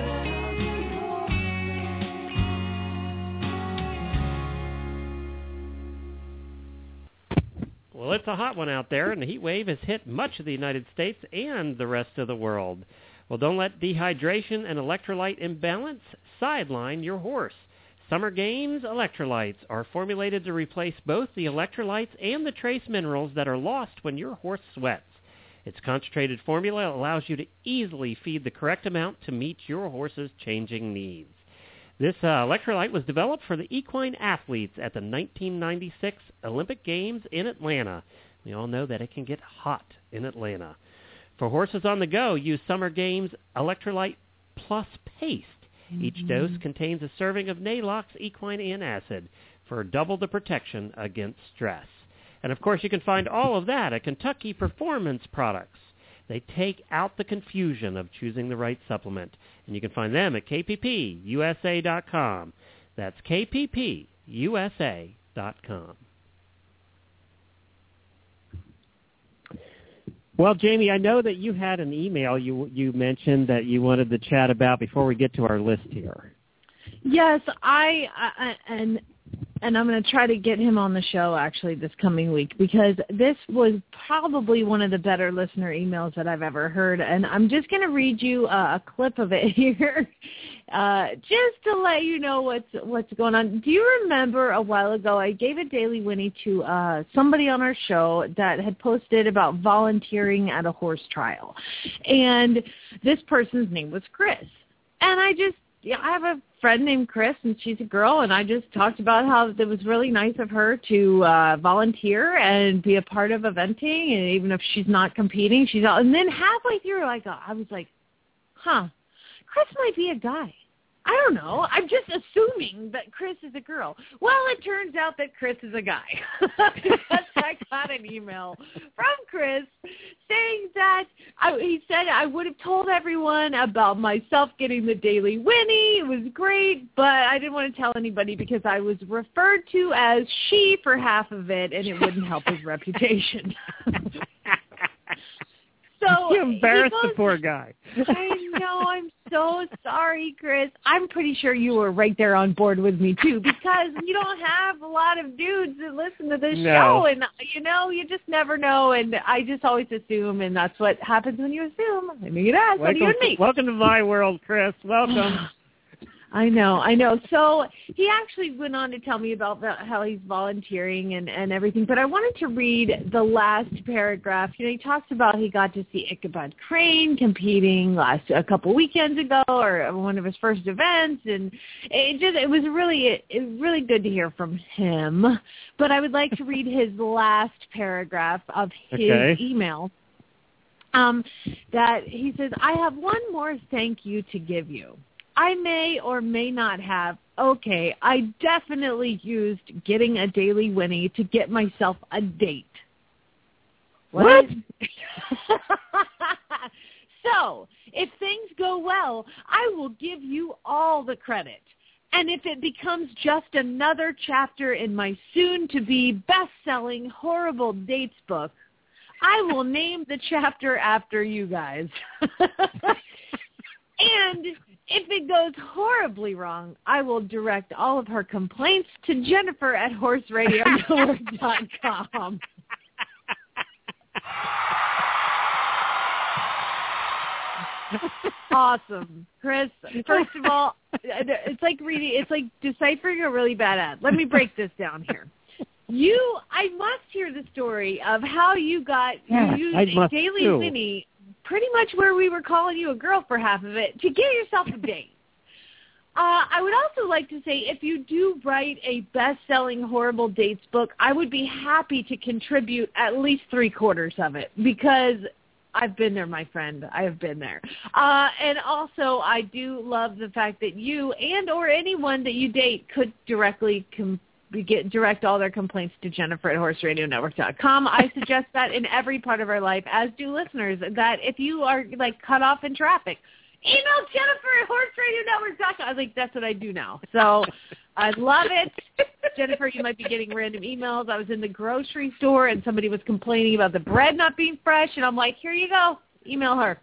Well, it's a hot one out there, and the heat wave has hit much of the United States and the rest of the world. Well, don't let dehydration and electrolyte imbalance sideline your horse. Summer Games electrolytes are formulated to replace both the electrolytes and the trace minerals that are lost when your horse sweats. Its concentrated formula allows you to easily feed the correct amount to meet your horse's changing needs. This uh, electrolyte was developed for the equine athletes at the nineteen ninety-six Olympic Games in Atlanta. We all know that it can get hot in Atlanta. For horses on the go, use Summer Games Electrolyte Plus Paste. Mm-hmm. Each dose contains a serving of Nalox equine antacid for double the protection against stress. And, of course, you can find all of that at Kentucky Performance Products. They take out the confusion of choosing the right supplement. And you can find them at K P P U S A dot com. That's K P P U S A dot com. Well, Jamie, I know that you had an email you you mentioned that you wanted to chat about before we get to our list here. Yes, I, I and and I'm going to try to get him on the show actually this coming week, because this was probably one of the better listener emails that I've ever heard, and I'm just going to read you a, a clip of it here, uh, just to let you know what's what's going on. Do you remember a while ago I gave a Daily Winnie to uh, somebody on our show that had posted about volunteering at a horse trial, and this person's name was Chris, and I just Yeah, I have a friend named Chris, and she's a girl, and I just talked about how it was really nice of her to uh, volunteer and be a part of eventing, and even if she's not competing, she's out. And then halfway through, I got, I was like, huh, Chris might be a guy. I don't know. I'm just assuming that Chris is a girl. Well, it turns out that Chris is a guy. Because I got an email from Chris saying that I, he said I would have told everyone about myself getting the Daily Winnie. It was great, but I didn't want to tell anybody because I was referred to as she for half of it, and it wouldn't help his reputation. So you embarrassed goes, the poor guy. I know. I'm so sorry, Chris. I'm pretty sure you were right there on board with me, too, because you don't have a lot of dudes that listen to this no. show. And, you know, you just never know. And I just always assume, and that's what happens when you assume. I mean, it is. What do you and me? Welcome to my world, Chris. Welcome. I know, I know. So he actually went on to tell me about the, how he's volunteering and, and everything. But I wanted to read the last paragraph. You know, he talks about he got to see Ichabod Crane competing last a couple weekends ago, or one of his first events, and it just it was really it, it was really good to hear from him. But I would like to read his last paragraph of his okay. email. Um, that he says, I have one more thank you to give you. I may or may not have, okay, I definitely used getting a Daily Winnie to get myself a date. What? So, if things go well, I will give you all the credit. And if it becomes just another chapter in my soon-to-be best-selling Horrible Dates book, I will name the chapter after you guys. And if it goes horribly wrong, I will direct all of her complaints to Jennifer at horse radio network dot com. Awesome. Chris, first of all, it's like reading, it's like deciphering a really bad ad. Let me break this down here. You, I must hear the story of how you got Yeah, you I used must Daily too. Winnie, pretty much where we were calling you a girl for half of it, to get yourself a date. Uh, I would also like to say, if you do write a best-selling horrible dates book, I would be happy to contribute at least three quarters of it, because I've been there, my friend. I have been there. Uh, and also, I do love the fact that you and or anyone that you date could directly com- get direct all their complaints to Jennifer at horse radio network dot com. I suggest that in every part of our life, as do listeners, that if you are, like, cut off in traffic, email Jennifer at horse radio network dot com. I was like, that's what I do now. So I love it. Jennifer, you might be getting random emails. I was in the grocery store, and somebody was complaining about the bread not being fresh, and I'm like, here you go. Email her.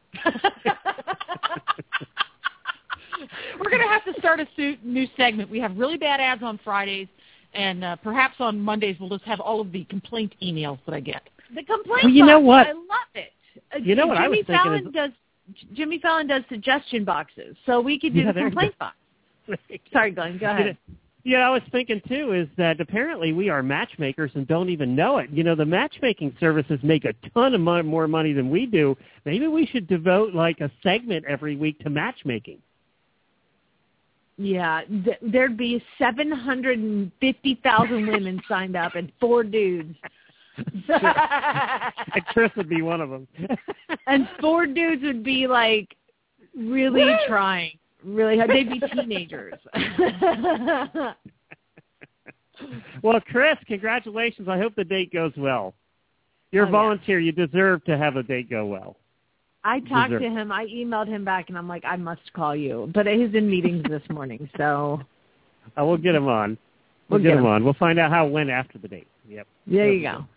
We're going to have to start a su- new segment. We have really bad ads on Fridays, and uh, perhaps on Mondays we'll just have all of the complaint emails that I get. The complaint Well, you know box, what? I love it. Uh, You know what Jimmy I was thinking Fallon is- does Jimmy Fallon does suggestion boxes, so we could do Yeah, the there you complaint go. box. Sorry, Glenn, go ahead. Yeah, I was thinking, too, is that apparently we are matchmakers and don't even know it. You know, the matchmaking services make a ton of mo- more money than we do. Maybe we should devote, like, a segment every week to matchmaking. Yeah, th- there'd be seven hundred fifty thousand women signed up and four dudes. And Chris would be one of them. And four dudes would be, like, really Woo! trying. Really hard. They'd be teenagers. Well, Chris, congratulations. I hope the date goes well. You're Oh, a yeah. volunteer. You deserve to have a date go well. I talked Deserve- to him. I emailed him back, and I'm like, I must call you. But he's in meetings this morning, so Uh, we'll get him on. We'll, We'll get, get him him. on. We'll find out how it went after the date. Yep. there you go.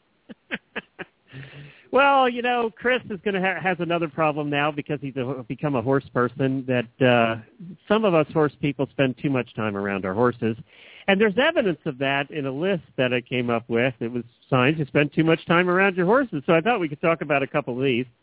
Well, you know, Chris is going to ha- has another problem now because he's a, become a horse person. That uh, some of us horse people spend too much time around our horses, and there's evidence of that in a list that I came up with. It was signs you spend too much time around your horses. So I thought we could talk about a couple of these.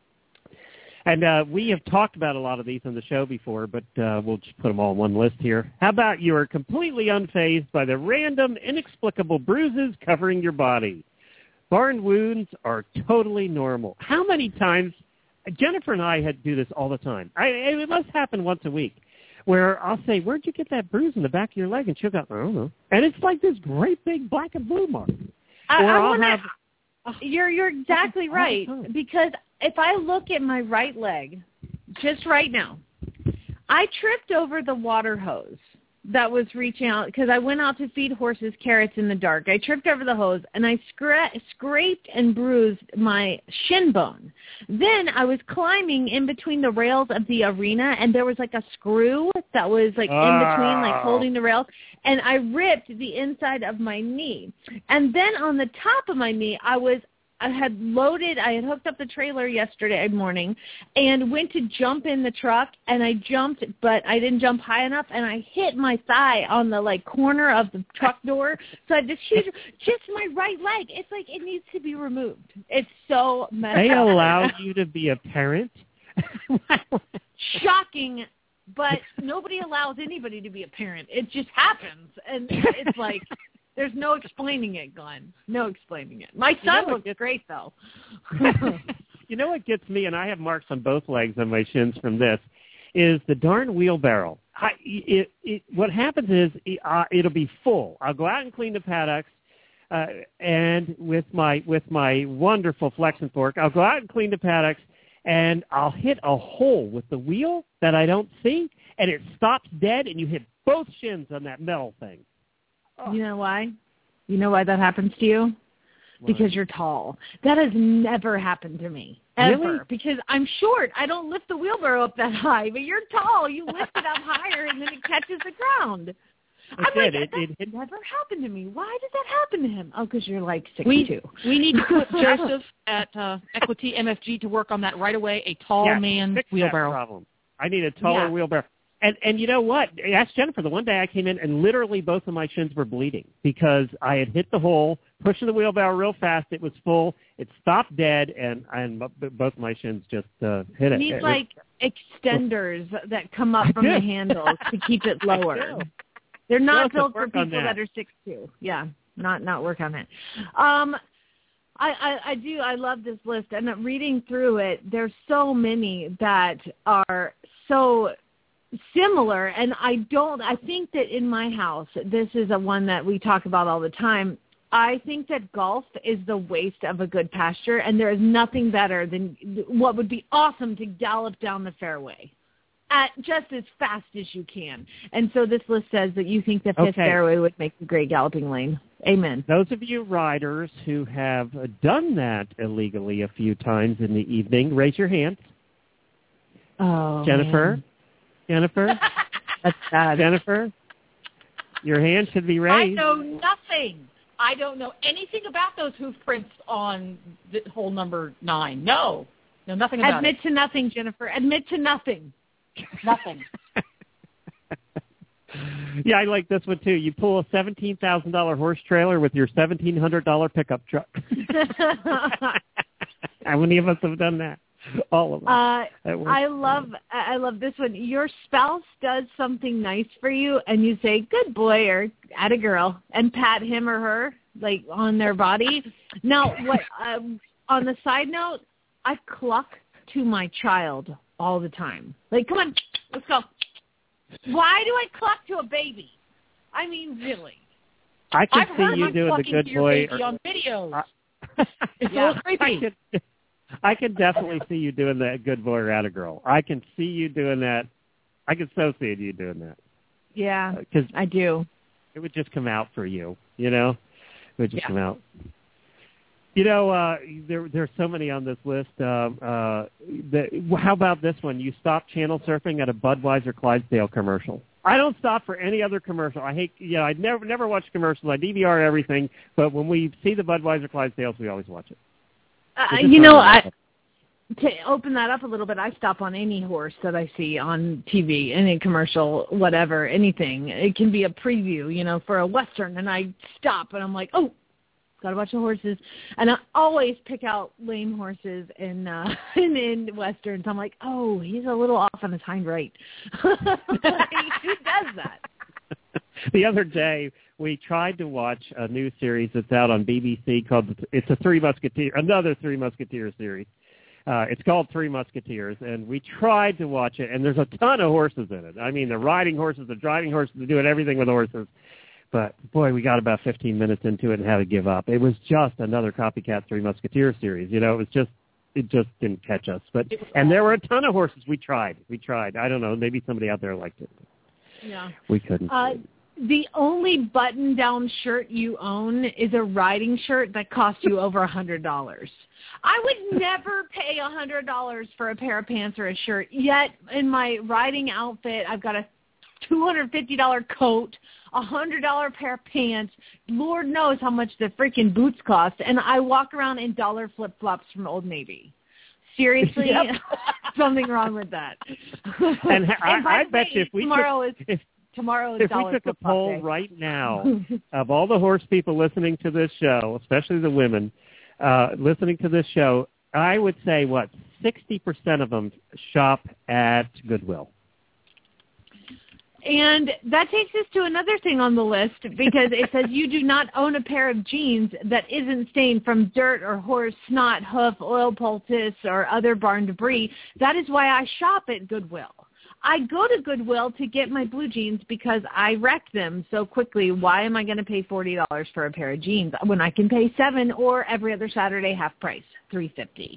And uh, we have talked about a lot of these on the show before, but uh, we'll just put them all on one list here. How about you are completely unfazed by the random, inexplicable bruises covering your body? Barn wounds are totally normal. How many times, Jennifer and I had to do this all the time. I, it must happen once a week, where I'll say, where'd you get that bruise in the back of your leg? And she'll go, I don't know. And it's like this great big black and blue mark. I, Or I I'll wanna, have- You're you're exactly all the right, time. because if I look at my right leg, just right now, I tripped over the water hose that was reaching out because I went out to feed horses carrots in the dark. I tripped over the hose, and I scra- scraped and bruised my shin bone. Then I was climbing in between the rails of the arena, and there was like a screw that was like in between, like Oh. holding the rails, and I ripped the inside of my knee. And then on the top of my knee, I was I had loaded, I had hooked up the trailer yesterday morning and went to jump in the truck, and I jumped, but I didn't jump high enough, and I hit my thigh on the, like, corner of the truck door. So I had this huge, just my right leg. It's like it needs to be removed. It's so messed They up. allow you to be a parent? Shocking, but nobody allows anybody to be a parent. It just happens, and it's like... There's no explaining it, Glenn. No explaining it. My You son know what looks gets- great, though. You know what gets me, and I have marks on both legs on my shins from this, is the darn wheelbarrow. I, it, it, what happens is it, uh, it'll be full. I'll go out and clean the paddocks, uh, and with my with my wonderful flex and fork, I'll go out and clean the paddocks, and I'll hit a hole with the wheel that I don't see, and it stops dead, and you hit both shins on that metal thing. You know why? You know why that happens to you? Why? Because you're tall. That has never happened to me, ever. Really? Because I'm short. I don't lift the wheelbarrow up that high, but you're tall. You lift it up higher, and then it catches the ground. It I'm did. like, It- that it hit- never happened to me. Why did that happen to him? Oh, because you're like six We two. we need to put Joseph at uh, Equity M F G to work on that right away. A tall Yeah, man fix that wheelbarrow. problem. I need a taller Yeah. wheelbarrow. And and you know what? Ask Jennifer. The one day I came in and literally both of my shins were bleeding because I had hit the hole, pushing the wheelbarrow real fast. It was full. It stopped dead, and and b- both my shins just uh, hit it. Needs It was- like extenders that come up I from the do. handles to keep it I lower. do. They're not We'll have built to for work on people that. that are six two. Yeah. not not work on it. Um, I, I, I do. I love this list, and reading through it, there's so many that are so similar. And I don't. I think that in my house, this is a one that we talk about all the time. I think that golf is the waste of a good pasture, and there is nothing better than what would be awesome to gallop down the fairway at just as fast as you can. And so this list says that you think the fifth Okay. fairway would make a great galloping lane. Amen. Those of you riders who have done that illegally a few times in the evening, raise your hands. Oh, Jennifer? man. Jennifer? That's sad. Jennifer? Your hand should be I raised. know nothing. I don't know anything about those hoof prints on the hole number nine. No. No, nothing about Admit it. to nothing, Jennifer. Admit to nothing. Nothing. Yeah, I like this one too. You pull a seventeen thousand dollars horse trailer with your seventeen hundred dollars pickup truck. How many of us have done that? All of us. Uh, That works. I love I love this one. Your spouse does something nice for you, and you say, good boy, or atta girl, and pat him or her, like, on their body. Now, what? Um, on the side note, I cluck to my child all the time. Like, come on, let's go. Why do I cluck to a baby? I mean, really. I can I've see heard you my doing the clucking good to your boy. baby or- on videos. I- It's Yeah. a little creepy. I can, I can definitely see you doing that good boy or atta girl. I can see you doing that. I can so see you doing that. Yeah, Because I do. it would just come out for you, you know? It would just Yeah. come out. You know, uh, there there's so many on this list. Um, uh, the, how about this one? You stop channel surfing at a Budweiser Clydesdale commercial. I don't stop for any other commercial. I hate, you know, I never never watch commercials. I D V R everything, but when we see the Budweiser Clydesdales, we always watch it. Uh, It just you know, sounds I, like- to open that up a little bit, I stop on any horse that I see on T V, any commercial, whatever, anything. It can be a preview, you know, for a Western, and I stop, and I'm like, oh, got to watch the horses. And I always pick out lame horses in, uh, in, in Westerns. I'm like, oh, he's a little off on his hind right. Who does that? The other day, we tried to watch a new series that's out on B B C called, it's a Three Musketeers, another Three Musketeers series. Uh, it's called Three Musketeers, and we tried to watch it, and there's a ton of horses in it. I mean, they're riding horses, they're driving horses, they're doing everything with horses. But, boy, we got about fifteen minutes into it and had to give up. It was just another copycat Three Musketeers series. You know, it was just, it just didn't catch us. But and there were a ton of horses. We tried. We tried. I don't know. Maybe somebody out there liked it. Yeah. We couldn't. Uh, the only button-down shirt you own is a riding shirt that costs you over a hundred dollars. I would never pay a hundred dollars for a pair of pants or a shirt. Yet in my riding outfit, I've got a two hundred fifty dollars coat, a hundred dollar pair of pants. Lord knows how much the freaking boots cost, and I walk around in dollar flip flops from Old Navy. Seriously, Yep. something wrong with that. And I- by I the bet way, you if we tomorrow took- is if- tomorrow is If we dollar took a flip flop poll day. right now of all the horse people listening to this show, especially the women uh, listening to this show, I would say, what, sixty percent of them shop at Goodwill. And that takes us to another thing on the list, because it says you do not own a pair of jeans that isn't stained from dirt or horse snot, hoof, oil poultice, or other barn debris. That is why I shop at Goodwill. I go to Goodwill to get my blue jeans because I wrecked them so quickly. Why am I going to pay forty dollars for a pair of jeans when I can pay seven or every other Saturday half price, three fifty?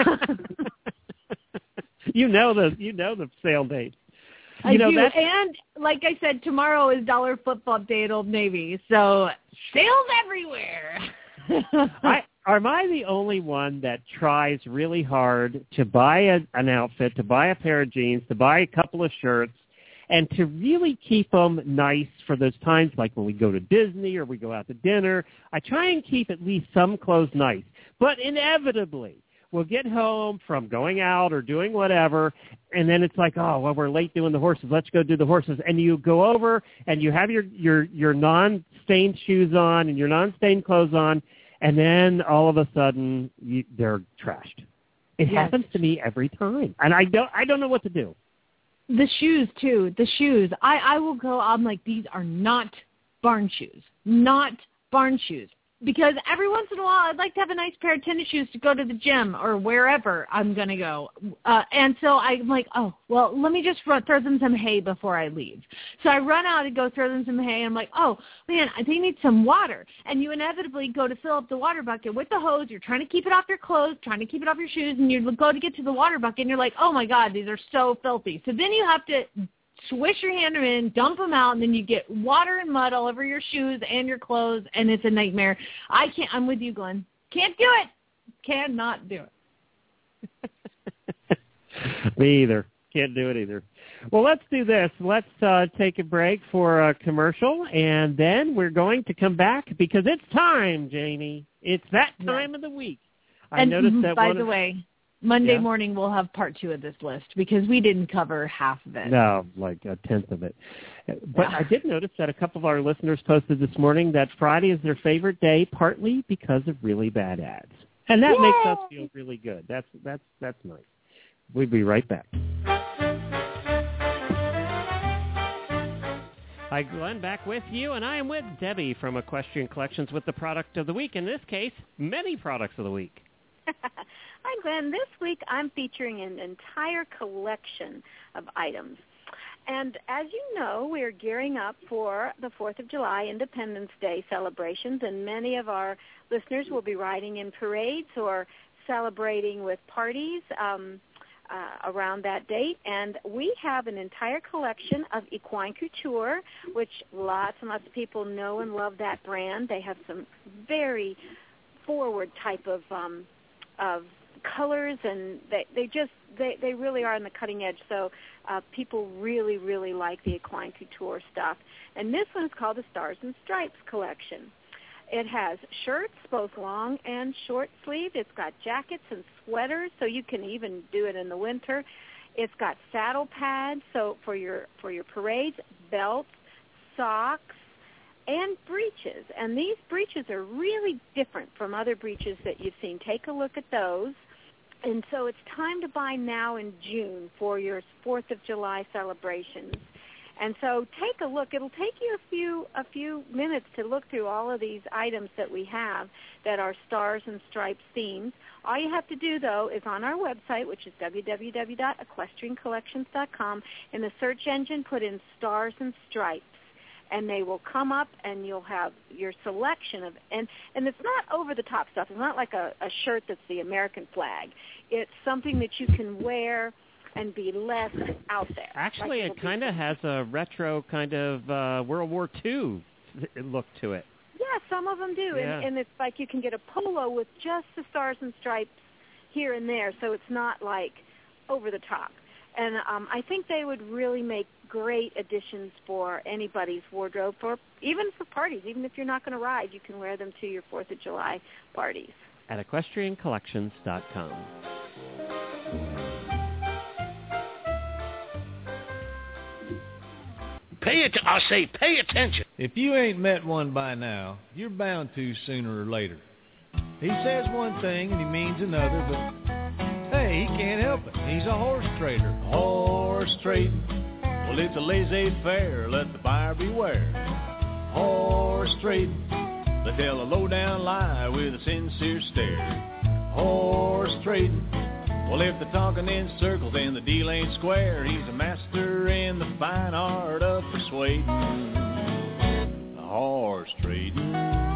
You know the you know the sale date. I You know, do, that's- and like I said, tomorrow is dollar flip flop day at Old Navy, so sales everywhere. I, am I the only one that tries really hard to buy a, an outfit, to buy a pair of jeans, to buy a couple of shirts, and to really keep them nice for those times, like when we go to Disney or we go out to dinner? I try and keep at least some clothes nice, but inevitably we'll get home from going out or doing whatever, and then it's like, oh, well, we're late doing the horses. Let's go do the horses. And you go over and you have your, your, your non-stained shoes on and your non-stained clothes on, and then all of a sudden you, they're trashed. It Yes. happens to me every time, and I don't I don't know what to do. The shoes, too. The shoes. I, I will go, I'm like, these are not barn shoes. Not barn shoes. Because every once in a while, I'd like to have a nice pair of tennis shoes to go to the gym or wherever I'm going to go. Uh, and so I'm like, oh, well, let me just run, throw them some hay before I leave. So I run out and go throw them some hay. And I'm like, oh, man, they need some water. And you inevitably go to fill up the water bucket with the hose. You're trying to keep it off your clothes, trying to keep it off your shoes. And you go to get to the water bucket, and you're like, oh, my God, these are so filthy. So then you have to swish your hand in, dump them out, and then you get water and mud all over your shoes and your clothes, and it's a nightmare. I can't. I'm with you, Glenn. Can't do it. Cannot do it. Me either. Can't do it either. Well, let's do this. Let's uh, take a break for a commercial, and then we're going to come back because it's time, Jamie. It's that time yeah. of the week. I and noticed that by one the of, way, Monday yeah. morning we'll have part two of this list because we didn't cover half of it. No, like a tenth of it. But I did notice that a couple of our listeners posted this morning that Friday is their favorite day, partly because of really bad ads. And that Yay! makes us feel really good. That's that's that's nice. We'll be right back. Hi, Glenn, back with you, and I am with Debbie from Equestrian Collections with the product of the week. In this case, many products of the week. Hi, Glenn. This week I'm featuring an entire collection of items. And as you know, we're gearing up for the fourth of July Independence Day celebrations, and many of our listeners will be riding in parades or celebrating with parties um, uh, around that date. And we have an entire collection of Equine Couture, which lots and lots of people know and love that brand. They have some very forward type of um, of colors, and they, they just they, they really are on the cutting edge. So uh, people really, really like the Equine Couture stuff. And this one is called the Stars and Stripes collection. It has shirts, both long and short sleeve. It's got jackets and sweaters, so you can even do it in the winter. It's got saddle pads, so for your for your parades, belts, socks, and breeches. And these breeches are really different from other breeches that you've seen. Take a look at those. And so it's time to buy now in June for your fourth of July celebrations. And so take a look. It'll take you a few a few minutes to look through all of these items that we have that are Stars and Stripes themes. All you have to do, though, is on our website, which is w w w dot equestrian collections dot com. In the search engine, put in Stars and Stripes, and they will come up, and you'll have your selection of, and, and it's not over-the-top stuff. It's not like a, a shirt that's the American flag. It's something that you can wear and be less out there. Actually, like it kind of has a retro kind of uh, World War Two look to it. Yeah, some of them do. Yeah. And, and it's like you can get a polo with just the Stars and Stripes here and there, so it's not like over the top. And um, I think they would really make great additions for anybody's wardrobe, or even for parties. Even if you're not going to ride, you can wear them to your fourth of July parties. At equestrian collections dot com. Pay it. I say, pay attention. If you ain't met one by now, you're bound to sooner or later. He says one thing and he means another, but hey, he can't help it. He's a horse trader. Horse trading. Well, it's a laissez-faire. Let the buyer beware. Horse trading. They tell a low-down lie with a sincere stare. Horse trading. Well, if they're talking in circles and the deal ain't square, he's a master in the fine art of persuading. Horse trading.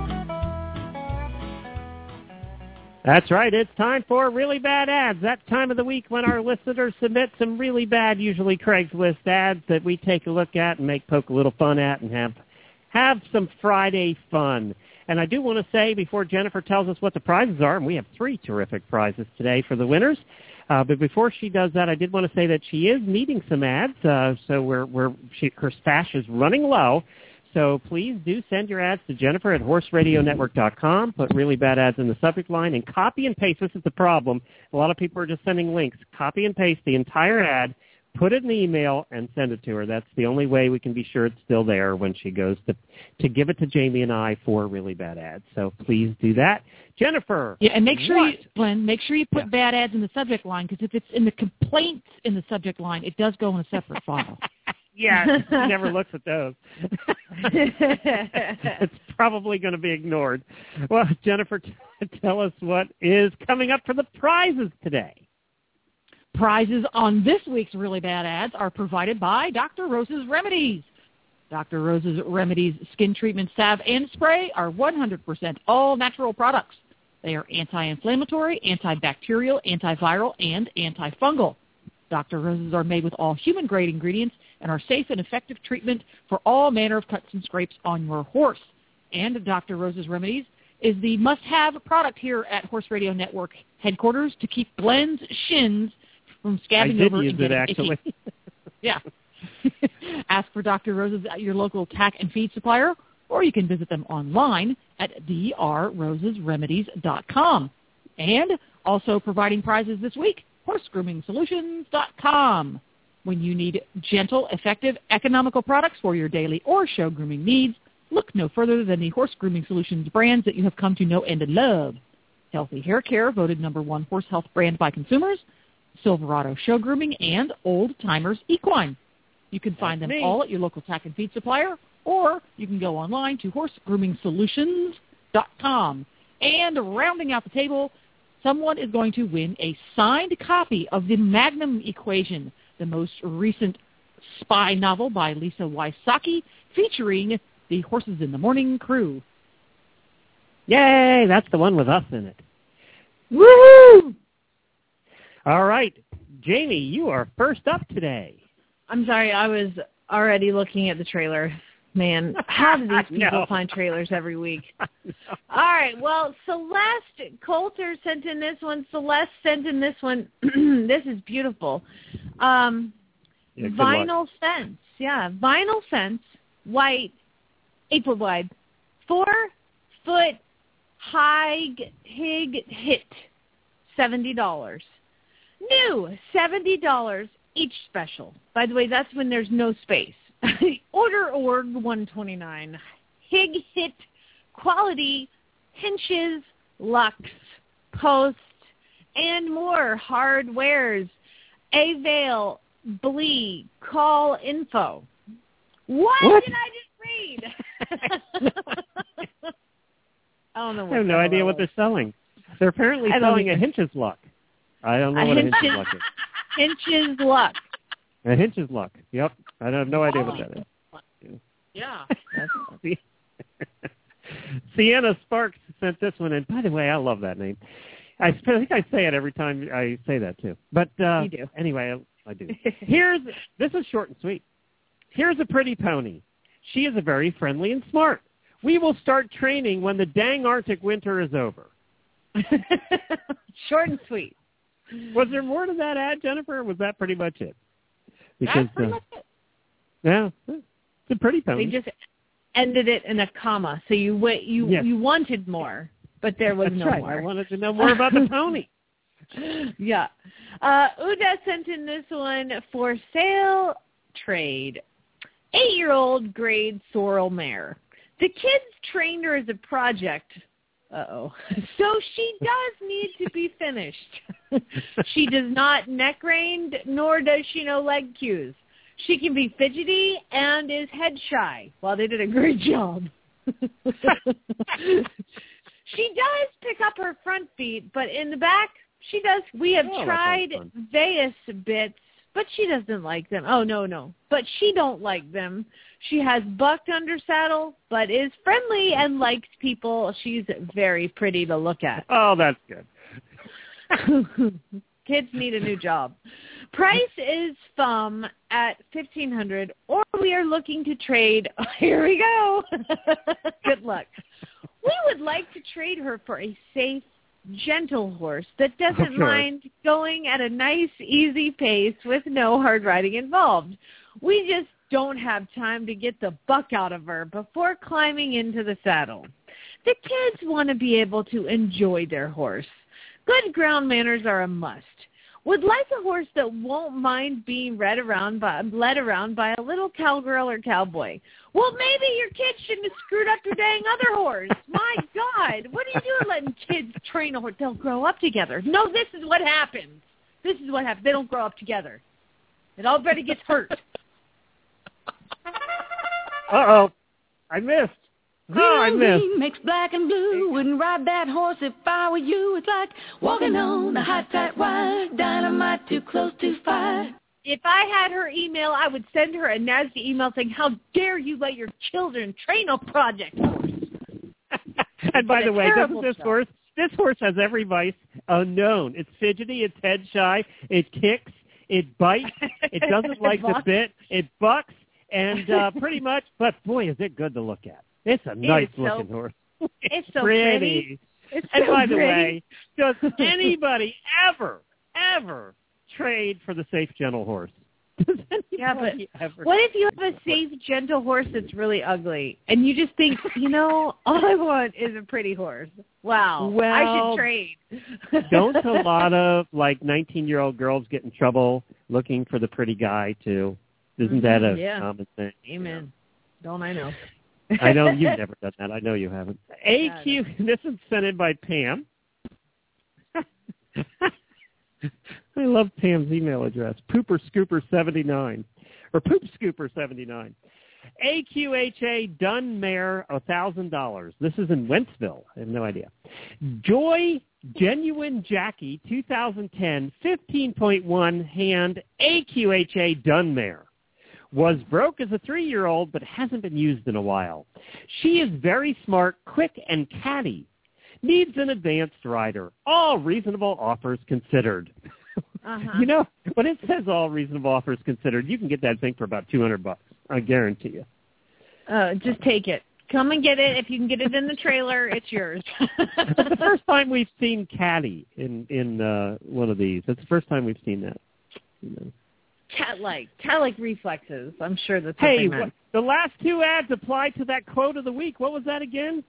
That's right. It's time for Really Bad Ads. That time of the week when our listeners submit some really bad, usually Craigslist ads that we take a look at and make poke a little fun at and have have some Friday fun. And I do want to say, before Jennifer tells us what the prizes are, and we have three terrific prizes today for the winners, uh, but before she does that, I did want to say that she is needing some ads, uh, so we're, we're, she, her stash is running low. So please do send your ads to Jennifer at horse radio network dot com. Put Really Bad Ads in the subject line and copy and paste. This is the problem. A lot of people are just sending links. Copy and paste the entire ad, put it in the email, and send it to her. That's the only way we can be sure it's still there when she goes to to give it to Jamie and I for Really Bad Ads. So please do that. Jennifer. Yeah, and make sure, what? you, Glenn, make sure you put yeah. bad ads in the subject line, because if it's in the complaints in the subject line, it does go in a separate file. Yeah, she never looks at those. It's probably going to be ignored. Well, Jennifer, t- tell us what is coming up for the prizes today. Prizes on this week's Really Bad Ads are provided by Doctor Rose's Remedies. Doctor Rose's Remedies skin treatment salve and spray are one hundred percent all-natural products. They are anti-inflammatory, antibacterial, antiviral, and antifungal. Doctor Rose's are made with all human-grade ingredients and are safe and effective treatment for all manner of cuts and scrapes on your horse. And Doctor Rose's Remedies is the must-have product here at Horse Radio Network headquarters to keep Glenn's shins from scabbing I did over use and it, getting actually. itchy. Yeah. Ask for Doctor Rose's at your local tack and feed supplier, or you can visit them online at d r roses remedies dot com. And also providing prizes this week, horse grooming solutions dot com. When you need gentle, effective, economical products for your daily or show grooming needs, look no further than the Horse Grooming Solutions brands that you have come to know and love. Healthy Hair Care, voted number one horse health brand by consumers, Silverado Show Grooming, and Old Timers Equine. You can find That's them me. all at your local tack and feed supplier, or you can go online to horse grooming solutions dot com. And rounding out the table, someone is going to win a signed copy of the Magnum Equation, the most recent spy novel by Lisa Wysocki, featuring the Horses in the Morning crew. Yay, that's the one with us in it. Woohoo! All right, Jamie, you are first up today. I'm sorry, I was already looking at the trailer. Man, how do these people No. find trailers every week? All right, well, Celeste Coulter sent in this one. Celeste sent in this one. This is beautiful. Um, Yeah, good vinyl luck. fence. Yeah, vinyl fence, white, eight foot wide, four foot high hig hit, seventy dollars. New, seventy dollars each special. By the way, that's when there's no space. Order org one twenty-nine. Hig hit quality hinges, lux, post, and more hardwares. Avail, Blee, call info. What, What? did I just read? I don't know what I have the no hell idea that what was. they're selling. They're apparently I don't selling a either. Hinch's Luck. I don't know A what a Hinch's- Hinch's Luck is. Hinges luck. A Hinch's Luck. Yep. I have no idea what that is. Yeah. That's Sienna Sparks sent this one in. By the way, I love that name. I think I say it every time I say that too. But uh, You do. anyway, I, I do. Here's this is short and sweet. Here's a pretty pony. She is a very friendly and smart. We will start training when the dang Arctic winter is over. Short and sweet. Was there more to that ad, Jennifer, or was that pretty much it? Because, That's pretty uh, much it. yeah, it's a pretty pony. They just ended it in a comma, so you wait. You Yes. you wanted more, but there was That's no right. more. I wanted to know more about the pony. Yeah. Uh, Uda sent in this one for sale trade. Eight-year-old grade sorrel mare. The kids trained her as a project. Uh-oh. So she does need to be finished. She does not neck reined, nor does she know leg cues. She can be fidgety and is head shy. Well, they did a great job. She does pick up her front feet, but in the back, she does. We have Oh, that tried sounds fun. Veus bits, but she doesn't like them. Oh, no, no. But she don't like them. She has bucked under saddle, but is friendly and likes people. She's very pretty to look at. Oh, that's good. Kids need a new job. Price is thumb at fifteen hundred dollars, or we are looking to trade. Oh, here we go. Good luck. We would like to trade her for a safe, gentle horse that doesn't Okay. mind going at a nice, easy pace with no hard riding involved. We just don't have time to get the buck out of her before climbing into the saddle. The kids want to be able to enjoy their horse. Good ground manners are a must. Would like a horse that won't mind being led around by, led around by a little cowgirl or cowboy. Well, maybe your kid shouldn't have screwed up your dang other horse. My God, what are you doing letting kids train a horse? They'll grow up together. No, this is what happens. This is what happens. They don't grow up together. It already gets hurt. Uh-oh. I missed. Oh, I Green and missed. green makes black and blue. Wouldn't ride that horse if I were you. It's like walking on a hot, tight wire. Dynamite too close to fire. If I had her email, I would send her a nasty email saying, how dare you let your children train a project horse. And by What the a way, doesn't terrible this show. horse, this horse has every vice unknown. It's fidgety, it's head shy, it kicks, it bites, it doesn't like the bucks. bit, it bucks, and uh, pretty much, but boy, is it good to look at. It's a It nice is so- looking horse. It's so pretty. pretty. It's And so by the pretty. way, does anybody ever, ever trade for the safe, gentle horse? Does Yeah, but anybody ever? what if you have a safe, gentle horse that's really ugly, and you just think, you know, all I want is a pretty horse? Wow, I Well, should trade. Don't a lot of like nineteen-year-old girls get in trouble looking for the pretty guy too? Isn't that a Yeah. common thing? Amen. Don't I know? I know you've never done that. I know you haven't. A Q. This is sent in by Pam. I love Pam's email address. Pooper Scooper seventy-nine or Poop Scooper seventy-nine. A Q H A Dunmare one thousand dollars. This is in Wentzville. I have no idea. Joy Genuine Jackie two thousand ten fifteen point one hand A Q H A Dunmare. Was broke as a three-year-old but hasn't been used in a while. She is very smart, quick, and catty. Needs an advanced rider. All reasonable offers considered. Uh-huh. You know, when it says all reasonable offers considered, you can get that thing for about two hundred bucks. I guarantee you. Uh, just take it. Come and get it. If you can get it in the trailer, it's yours. It's the first time we've seen catty in in uh, one of these. It's the first time we've seen that. You know. Cat-like. Cat-like reflexes. I'm sure that's what Hey, they what, meant. the last two ads apply to that quote of the week. What was that again?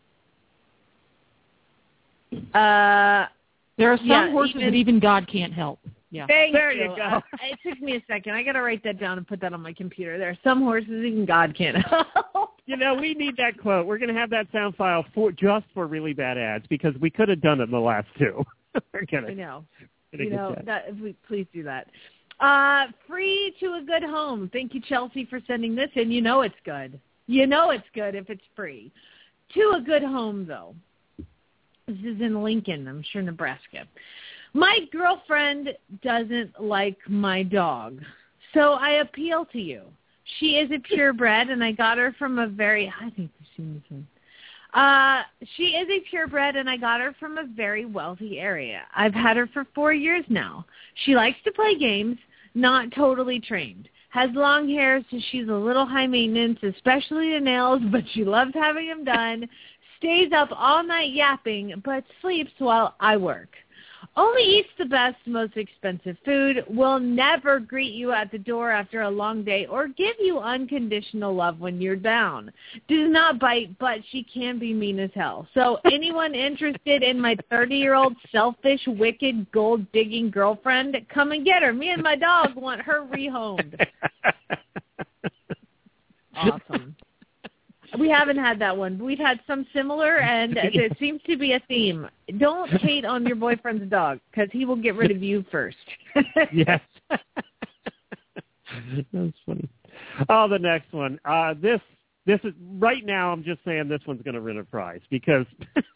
Uh, There are some yeah, horses even- that even God can't help. Yeah. Thank There you. you go. Uh, it took me a second. I got to write that down and put that on my computer. There are some horses even God can't help. You know, we need that quote. We're going to have that sound file for just for really bad ads because we could have done it in the last two. We're gonna, I know. gonna You get know, that. that, if we, please do that. Uh, free to a good home. Thank you, Chelsea, for sending this in. You know it's good. You know it's good if it's free. To a good home, though. This is in Lincoln, I'm sure, Nebraska. My girlfriend doesn't like my dog, so I appeal to you. She is a purebred, and I got her from a very, I think we've seen this one. Uh, she is a purebred, and I got her from a very wealthy area. I've had her for four years now. She likes to play games, not totally trained. Has long hair, so she's a little high maintenance, especially the nails, but she loves having them done. Stays up all night yapping, but sleeps while I work. Only eats the best, most expensive food, will never greet you at the door after a long day or give you unconditional love when you're down. Does not bite, but she can be mean as hell. So anyone interested in my thirty-year-old selfish, wicked, gold-digging girlfriend, come and get her. Me and my dog want her rehomed. Awesome. We haven't had that one. We've had some similar, and there seems to be a theme. Don't hate on your boyfriend's dog, because he will get rid of you first. Yes. That's funny. Oh, the next one. Uh, this this is right now. I'm just saying this one's going to win a prize because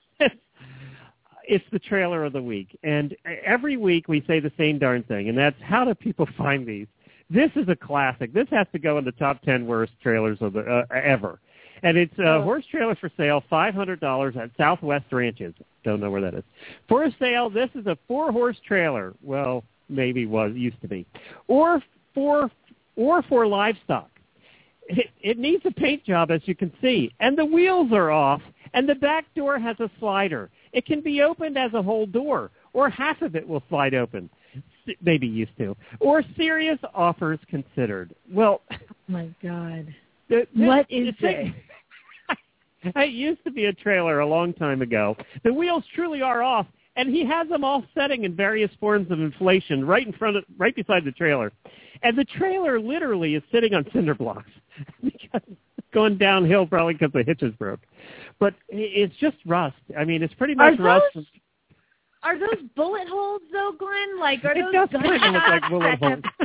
it's the trailer of the week, and every week we say the same darn thing, and that's how do people find these? This is a classic. This has to go in the top ten worst trailers of the uh, ever. And it's a Oh. horse trailer for sale, five hundred dollars at Southwest Ranches. Don't know where that is. For sale, this is a four-horse trailer. Well, maybe was, used to be. Or for, or for livestock. It, it needs a paint job, as you can see. And the wheels are off, and the back door has a slider. It can be opened as a whole door, or half of it will slide open. Maybe used to. Or serious offers considered. Well, Oh, my God. The, the, What is the thing- It used to be a trailer a long time ago. The wheels truly are off, and he has them all setting in various forms of inflation right in front of, right beside the trailer. And the trailer literally is sitting on cinder blocks because it's going downhill probably because the hitches broke. But it's just rust. I mean, it's pretty much Are rust. those- Are those bullet holes, though, Glenn? Like, are It those does gun kind of look like shots bullet that holes.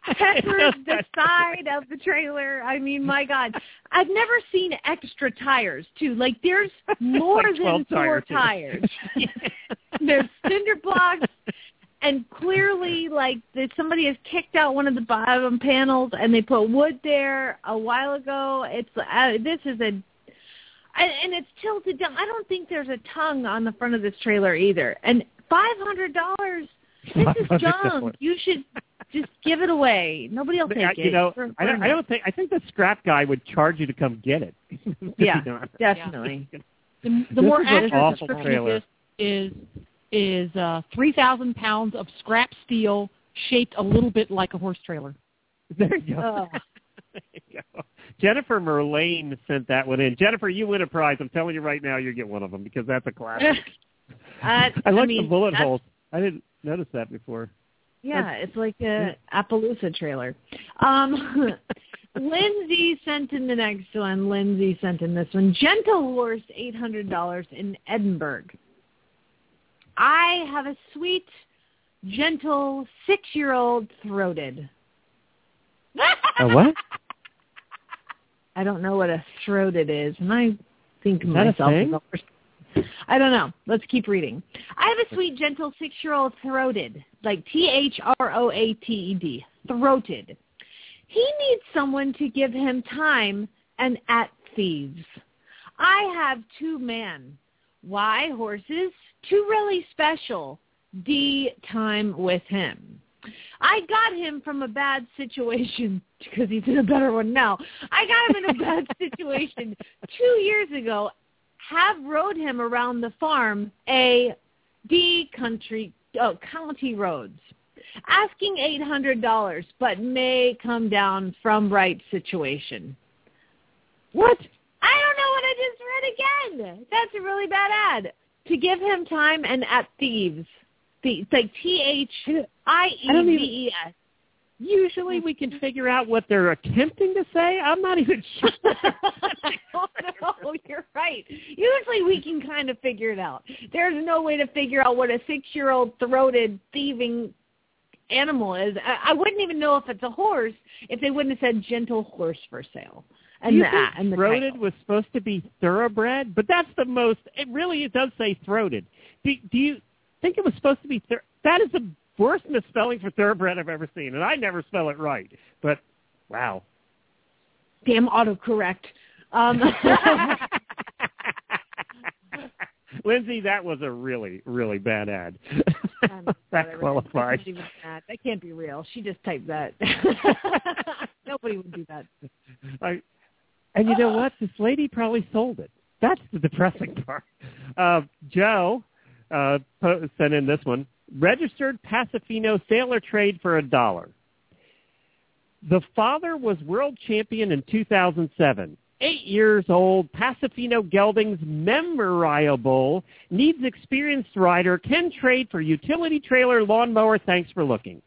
peppered the side of the trailer. I mean, my God. I've never seen extra tires, too. Like, there's more like than four tires. There's cinder blocks, and clearly, like, that somebody has kicked out one of the bottom panels, and they put wood there a while ago. It's uh, This is a... And it's tilted down. I don't think there's a tongue on the front of this trailer either. And five hundred dollars, this is junk. You should just give it away. Nobody will take I, it. You know, I don't, I don't think. I think the scrap guy would charge you to come get it. Yeah, definitely. The, the more accurate description of this is is uh, three thousand pounds of scrap steel shaped a little bit like a horse trailer. There you go. Oh. There you go. Jennifer Merlane sent that one in. Jennifer, you win a prize. I'm telling you right now, you get one of them because that's a classic. uh, I like I mean, the bullet that's... holes. I didn't notice that before. Yeah, that's... it's like a Appaloosa trailer. Um, Lindsay sent in the next one. Lindsay sent in this one. Gentle Horse, eight hundred dollars in Edinburgh. I have a sweet, gentle, six-year-old throated. A what? I don't know what a throated is, and I think is that myself a as thing? a horse. I don't know. Let's keep reading. I have a sweet, gentle six-year-old throated, like T H R O A T E D, throated. He needs someone to give him time and at thieves. I have two men. Y horses, two really special. D time with him. I got him from a bad situation because he's in a better one now. I got him in a bad situation two years ago. Have rode him around the farm, A, D country, oh, county roads, asking eight hundred dollars, but may come down from right situation. What? I don't know what I just read again. That's a really bad ad. To give him time and at thieves. It's like T H I E V E S. Usually we can figure out what they're attempting to say. I'm not even sure. I don't know. You're right. Usually we can kind of figure it out. There's no way to figure out what a six-year-old throated thieving animal is. I, I wouldn't even know if it's a horse if they wouldn't have said gentle horse for sale. And you the, think and the throated title. was supposed to be thoroughbred, but that's the most. It really it does say throated. Do, do you think it was supposed to be? Thir- that is the worst misspelling for thoroughbred I've ever seen, and I never spell it right. But wow, damn autocorrect. Um, Lindsay, that was a really, really bad ad. That qualifies. That. that can't be real. She just typed that. Nobody would do that. I, and you know what? This lady probably sold it. That's the depressing part. Uh, Joe uh, sent in this one. Registered Pasofino sailor trade for a dollar. The father was world champion in two thousand seven. Eight years old, Pasofino geldings memorable, needs experienced rider, can trade for utility trailer, lawnmower. Thanks for looking.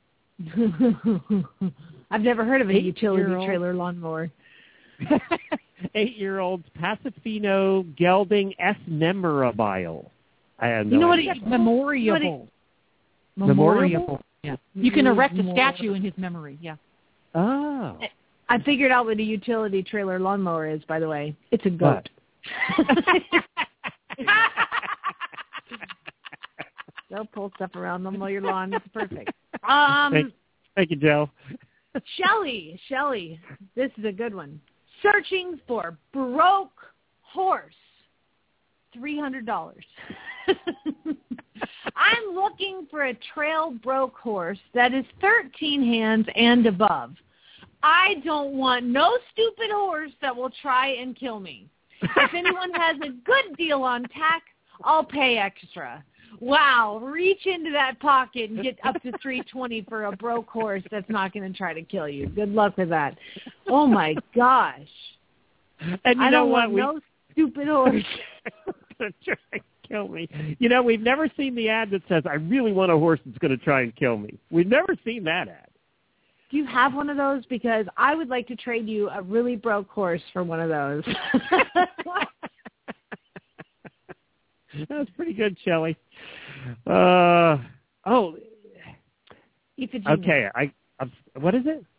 I've never heard of a utility Eight-year-old. trailer lawnmower. Eight-year-old Pasofino gelding S memorable. I have no You know what? idea. It's memorable. Memorable? Yeah. You can erect a statue in his memory. Yeah. Oh. I figured out what a utility trailer lawnmower is, by the way. It's a goat. They'll pull stuff around them while your lawn. It's perfect. Um, thank, thank you, Joe. Shelley, Shelley, this is a good one. Searching for broke horse, three hundred dollars. I'm looking for a trail broke horse that is thirteen hands and above. I don't want no stupid horse that will try and kill me. If anyone has a good deal on tack, I'll pay extra. Wow, reach into that pocket and get up to three twenty for a broke horse that's not going to try to kill you. Good luck with that. Oh my gosh. And you I know don't what? want We... no stupid horse. Gonna try and kill me. You know, we've never seen the ad that says, I really want a horse that's going to try and kill me. We've never seen that ad. Do you have one of those? Because I would like to trade you a really broke horse for one of those. That's pretty good, Shelley. Uh, oh, Iphigenia. okay. I, I'm, what is it?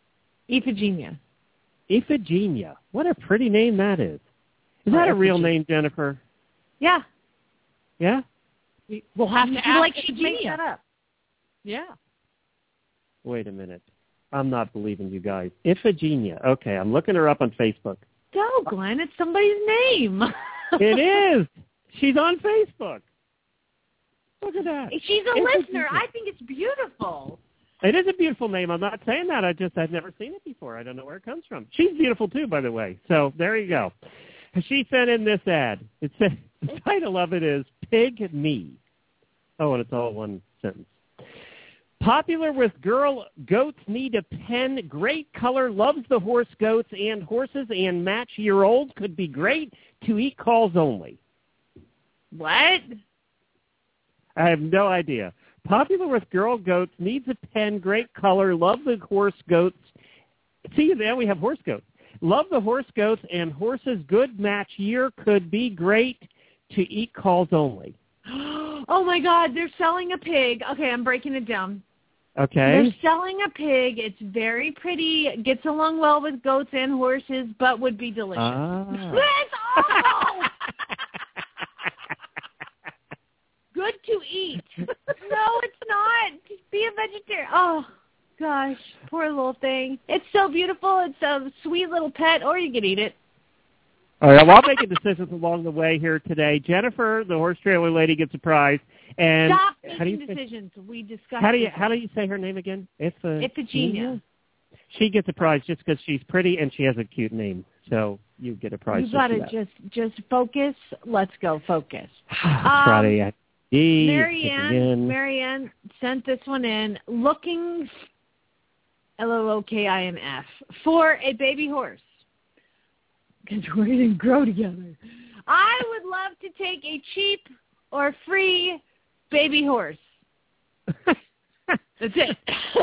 Iphigenia. Iphigenia. What a pretty name that is. Is that Oh, a real Iphigenia. name, Jennifer? Yeah. Yeah? We'll have to You ask like she made Iphigenia. that up. Yeah. Wait a minute. I'm not believing you guys. Iphigenia. Okay, I'm looking her up on Facebook. Go, Glenn. It's somebody's name. It is. She's on Facebook. Look at that. She's a Iphigenia. listener. I think it's beautiful. It is a beautiful name. I'm not saying that. I just, I've never seen it before. I don't know where it comes from. She's beautiful, too, by the way. So there you go. She sent in this ad. It said, the title of it is Pig Me. Oh, and it's all one sentence. Popular with girl goats need a pen. Great color, loves the horse goats and horses and match year old. Could be great to eat calls only. What? I have no idea. Popular with girl goats, needs a pen, great color, love the horse goats. See, now we have horse goats. Love the horse goats and horses, good match year, could be great to eat calls only. Oh, my God. They're selling a pig. Okay, I'm breaking it down. Okay. They're selling a pig. It's very pretty, gets along well with goats and horses, but would be delicious. Ah. That's awful! Good to eat. No, it's not. Just be a vegetarian. Oh, gosh. Poor little thing. It's so beautiful. It's a sweet little pet, or you can eat it. All right, well, I'll make a decision along the way here today. Jennifer, the horse trailer lady, gets a prize. And Stop how do making you say, decisions. We discussed how do you this. how do you say her name again? Iphigenia. Iphigenia. She gets a prize just because she's pretty and she has a cute name. So you get a prize. You got to just, just just focus. Let's go focus. Friday. Um, D, Marianne, Marianne sent this one in, looking, L O O K I N F, for a baby horse. Because we didn't grow together. I would love to take a cheap or free baby horse. That's it.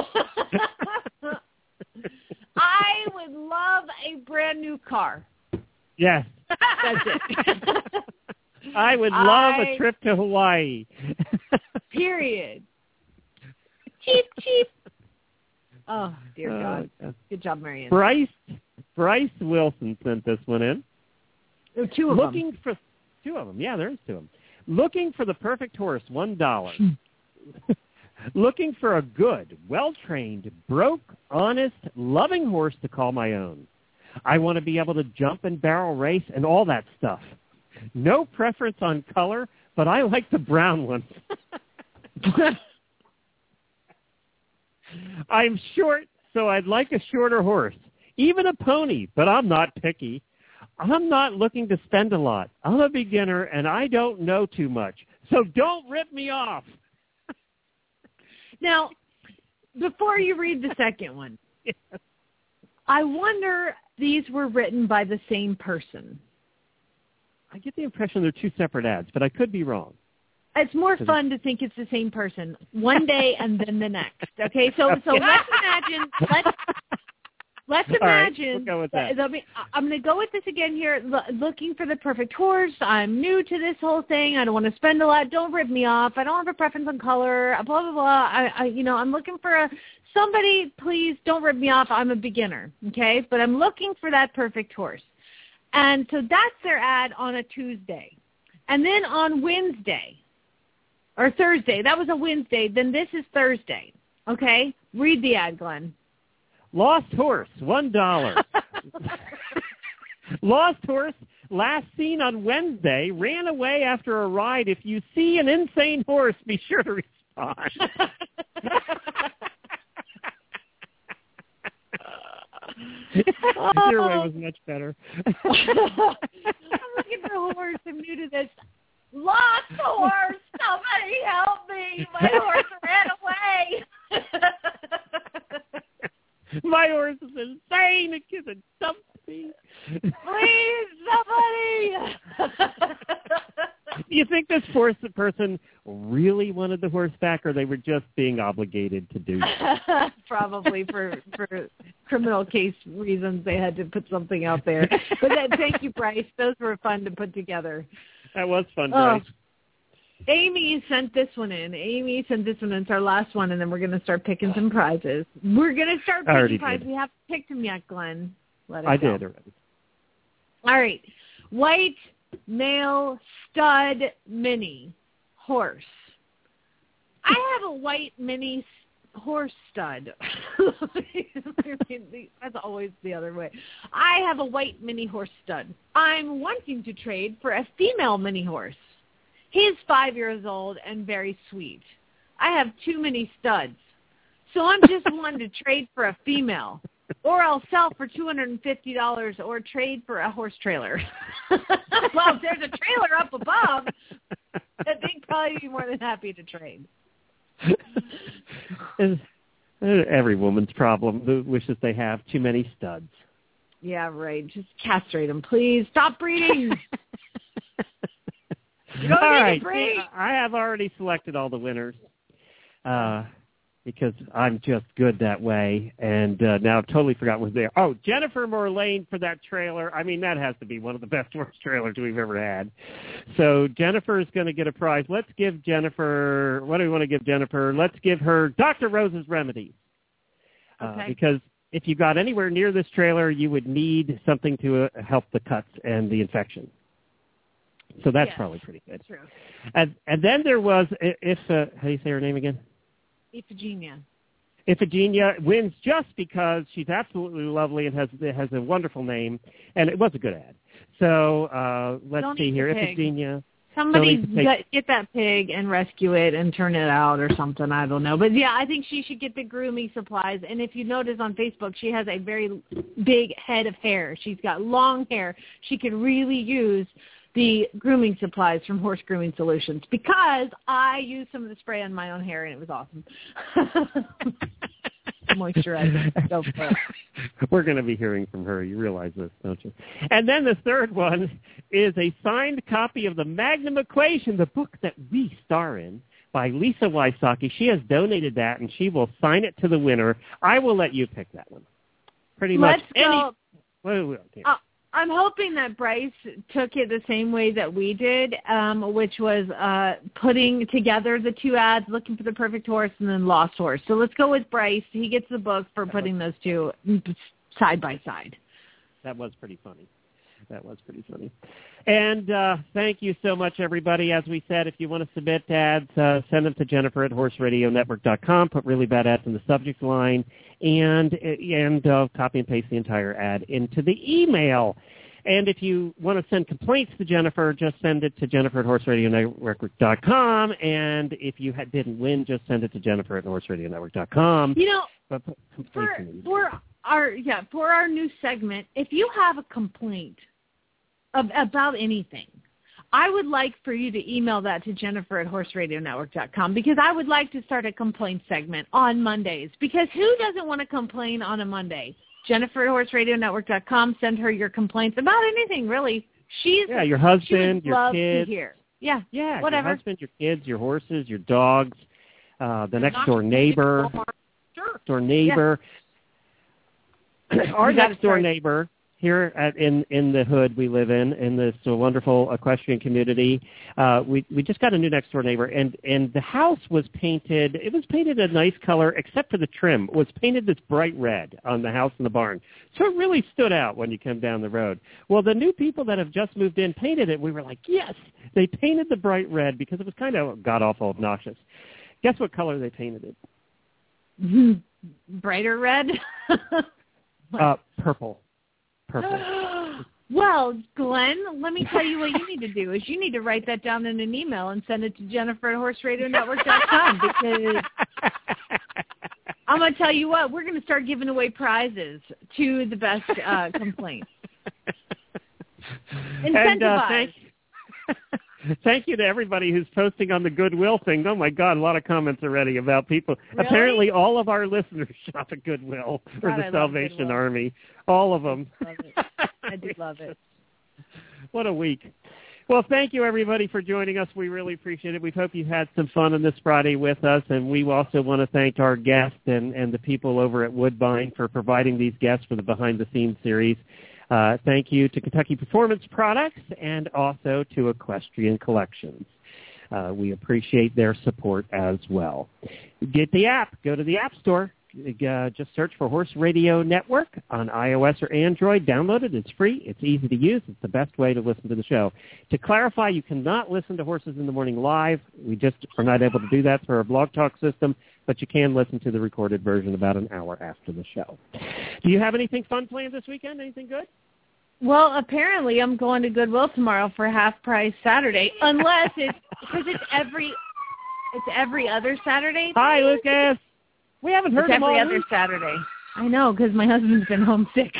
I would love a brand new car. Yes. That's it. I would love I, a trip to Hawaii. Period. Cheap, cheap. Oh, dear God. Uh, Good job, Marianne. Bryce Bryce Wilson sent this one in. There are two of Looking them. for two of them. Yeah, there's two of them. Looking for the perfect horse, one dollar. Looking for a good, well-trained, broke, honest, loving horse to call my own. I want to be able to jump and barrel race and all that stuff. No preference on color, but I like the brown ones. I'm short, so I'd like a shorter horse. Even a pony, but I'm not picky. I'm not looking to spend a lot. I'm a beginner, and I don't know too much. So don't rip me off. Now, before you read the second one, yes. I wonder these were written by the same person. I get the impression they're two separate ads, but I could be wrong. It's more fun to think it's the same person one day and then the next. Okay, so so let's imagine let's let's imagine. All right, we'll go with that. that I'm going to go with this again here. Lo- looking for the perfect horse. I'm new to this whole thing. I don't want to spend a lot. Don't rip me off. I don't have a preference on color. Blah blah blah. I, I you know I'm looking for a somebody. Please don't rip me off. I'm a beginner. Okay, but I'm looking for that perfect horse. And so that's their ad on a Tuesday. And then on Wednesday, or Thursday, that was a Wednesday, then this is Thursday. Okay? Read the ad, Glenn. Lost horse, one dollar. Lost horse, last seen on Wednesday, ran away after a ride. If you see an insane horse, be sure to respond. Your way was much better. I'm looking for a horse. I'm new to this. Lost horse. Somebody help me. My horse ran away. My horse is insane. It gives a dump me. Please, somebody. Do you think this horse person really wanted the horse back, or they were just being obligated to do that? Probably for for criminal case reasons, they had to put something out there. But then, thank you, Bryce. Those were fun to put together. That was fun, Bryce. Amy sent this one in. Amy sent this one in. It's our last one, and then we're going to start picking some prizes. We're going to start picking prizes. We haven't picked them yet, Glenn. Let us I go. did already. All right. White male stud mini horse. I have a white mini horse stud. That's always the other way. I have a white mini horse stud. I'm wanting to trade for a female mini horse. He's five years old and very sweet. I have too many studs. So I'm just wanting to trade for a female. Or I'll sell for two hundred fifty dollars or trade for a horse trailer. Well, if there's a trailer up above, I think probably be more than happy to trade. Every woman's problem who wishes they have too many studs. Yeah, right. Just castrate them, please. Stop breeding. You don't all need right. to breed. I have already selected all the winners uh, because I'm just good that way. And uh, now I've totally forgotten what they are. Oh, Jennifer Morlane for that trailer. I mean, that has to be one of the best horse trailers we've ever had. So Jennifer is going to get a prize. Let's give Jennifer, what do we want to give Jennifer? Let's give her Doctor Rose's Remedies. Okay. Uh, because if you got anywhere near this trailer, you would need something to uh, help the cuts and the infection. So that's yes, probably pretty good. True. And, and then there was, if uh, how do you say her name again? Iphigenia. Iphigenia wins just because she's absolutely lovely and has has a wonderful name, and it was a good ad. So uh, let's Don't see eat here. the pig. Iphigenia. Somebody get, get, get that pig and rescue it and turn it out or something. I don't know. But, yeah, I think she should get the grooming supplies. And if you notice on Facebook, she has a very big head of hair. She's got long hair. She could really use the grooming supplies from Horse Grooming Solutions because I used some of the spray on my own hair, and it was awesome. Moisturizer. Go for it. We're going to be hearing from her. You realize this, don't you? And then the third one is a signed copy of the Magnum Equation, the book that we star in, by Lisa Wysocki. She has donated that, and she will sign it to the winner. I will let you pick that one. Pretty much. Let's go. Any, wait, wait, wait. Uh, I'm hoping that Bryce took it the same way that we did, um, which was uh, putting together the two ads, looking for the perfect horse, and then Lost Horse. So let's go with Bryce. He gets the book for putting those two side by side. That was pretty funny. That was pretty funny. And uh, thank you so much, everybody. As we said, if you want to submit ads, uh, send them to Jennifer at horse radio network dot com. Put really bad ads in the subject line, and and uh, copy and paste the entire ad into the email. And if you want to send complaints to Jennifer, just send it to Jennifer at horse radio network dot com. And if you had, didn't win, just send it to Jennifer at horse radio network dot com. You know, but, for, for our yeah for our new segment, if you have a complaint of, about anything, I would like for you to email that to Jennifer at horse radio network dot com because I would like to start a complaint segment on Mondays because who doesn't want to complain on a Monday? Jennifer at horse radio network dot com. Send her your complaints about anything, really. She's yeah, your husband, she would your love kids. To hear. Yeah, yeah, whatever. Your husband, your kids, your horses, your dogs, uh, the next door neighbor, sure. door neighbor. Yeah. Our next door start. neighbor here at, in in the hood we live in, in this uh, wonderful equestrian community. Uh, we we just got a new next door neighbor, and and the house was painted. It was painted a nice color, except for the trim. It was painted this bright red on the house and the barn, so it really stood out when you come down the road. Well, the new people that have just moved in painted it. We were like, yes, they painted the bright red because it was kind of god awful obnoxious. Guess what color they painted it? Brighter red. uh, purple. Purple. Well, Glenn, let me tell you what you need to do is you need to write that down in an email and send it to Jennifer at horse radio network dot com because I'm going to tell you what, we're going to start giving away prizes to the best uh, complaints. Incentivize. And, uh, thank, thank you to everybody who's posting on the Goodwill thing. Oh, my God, a lot of comments already about people. Really? Apparently all of our listeners shop at Goodwill or God, the I Salvation Goodwill. Army. All of them. I love it. I do love it. What a week. Well, thank you, everybody, for joining us. We really appreciate it. We hope you had some fun on this Friday with us, and we also want to thank our guests and, and the people over at Woodbine for providing these guests for the Behind the Scenes series. Uh, thank you to Kentucky Performance Products and also to Equestrian Collections. Uh, we appreciate their support as well. Get the app. Go to the App Store. Uh, just search for Horse Radio Network on iOS or Android. Download it. It's free. It's easy to use. It's the best way to listen to the show. To clarify, you cannot listen to Horses in the Morning live. We just are not able to do that through our Blog Talk system, but you can listen to the recorded version about an hour after the show. Do you have anything fun planned this weekend? Anything good? Well, apparently I'm going to Goodwill tomorrow for half price Saturday, unless it's because it's every it's every other Saturday. Hi, Lucas. We haven't heard it's him every all other week. Saturday. I know, because my husband's been homesick.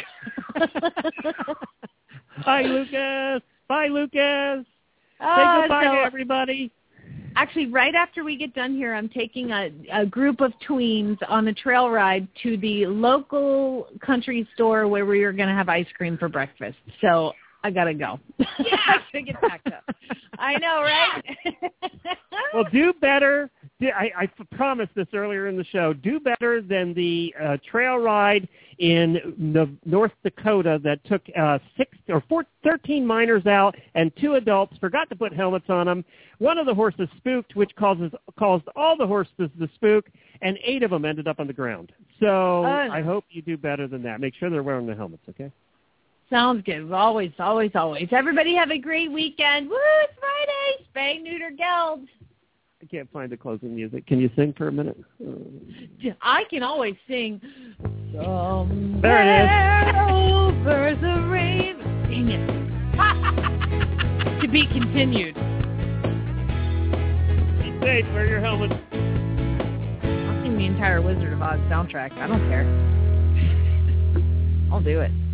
Hi, Lucas. Bye, Lucas. Uh, Say goodbye so, to everybody. Actually, right after we get done here, I'm taking a, a group of tweens on a trail ride to the local country store where we are going to have ice cream for breakfast. So I got to go. Yeah, to get packed up. I know, right? Well, do better. I, I promised this earlier in the show. Do better than the uh, trail ride in the North Dakota that took uh, six or four, thirteen minors out and two adults forgot to put helmets on them. One of the horses spooked, which causes caused all the horses to spook, and eight of them ended up on the ground. So uh, I hope you do better than that. Make sure they're wearing the helmets, okay? Sounds good. Always, always, always. Everybody have a great weekend. Woo, it's Friday. Spay, neuter, geld. I can't find the closing music. Can you sing for a minute? Uh, I can always sing. Somewhere there it is. over the rain. Dang it. To be continued. Be safe. Wear your helmet. I'll sing the entire Wizard of Oz soundtrack. I don't care. I'll do it.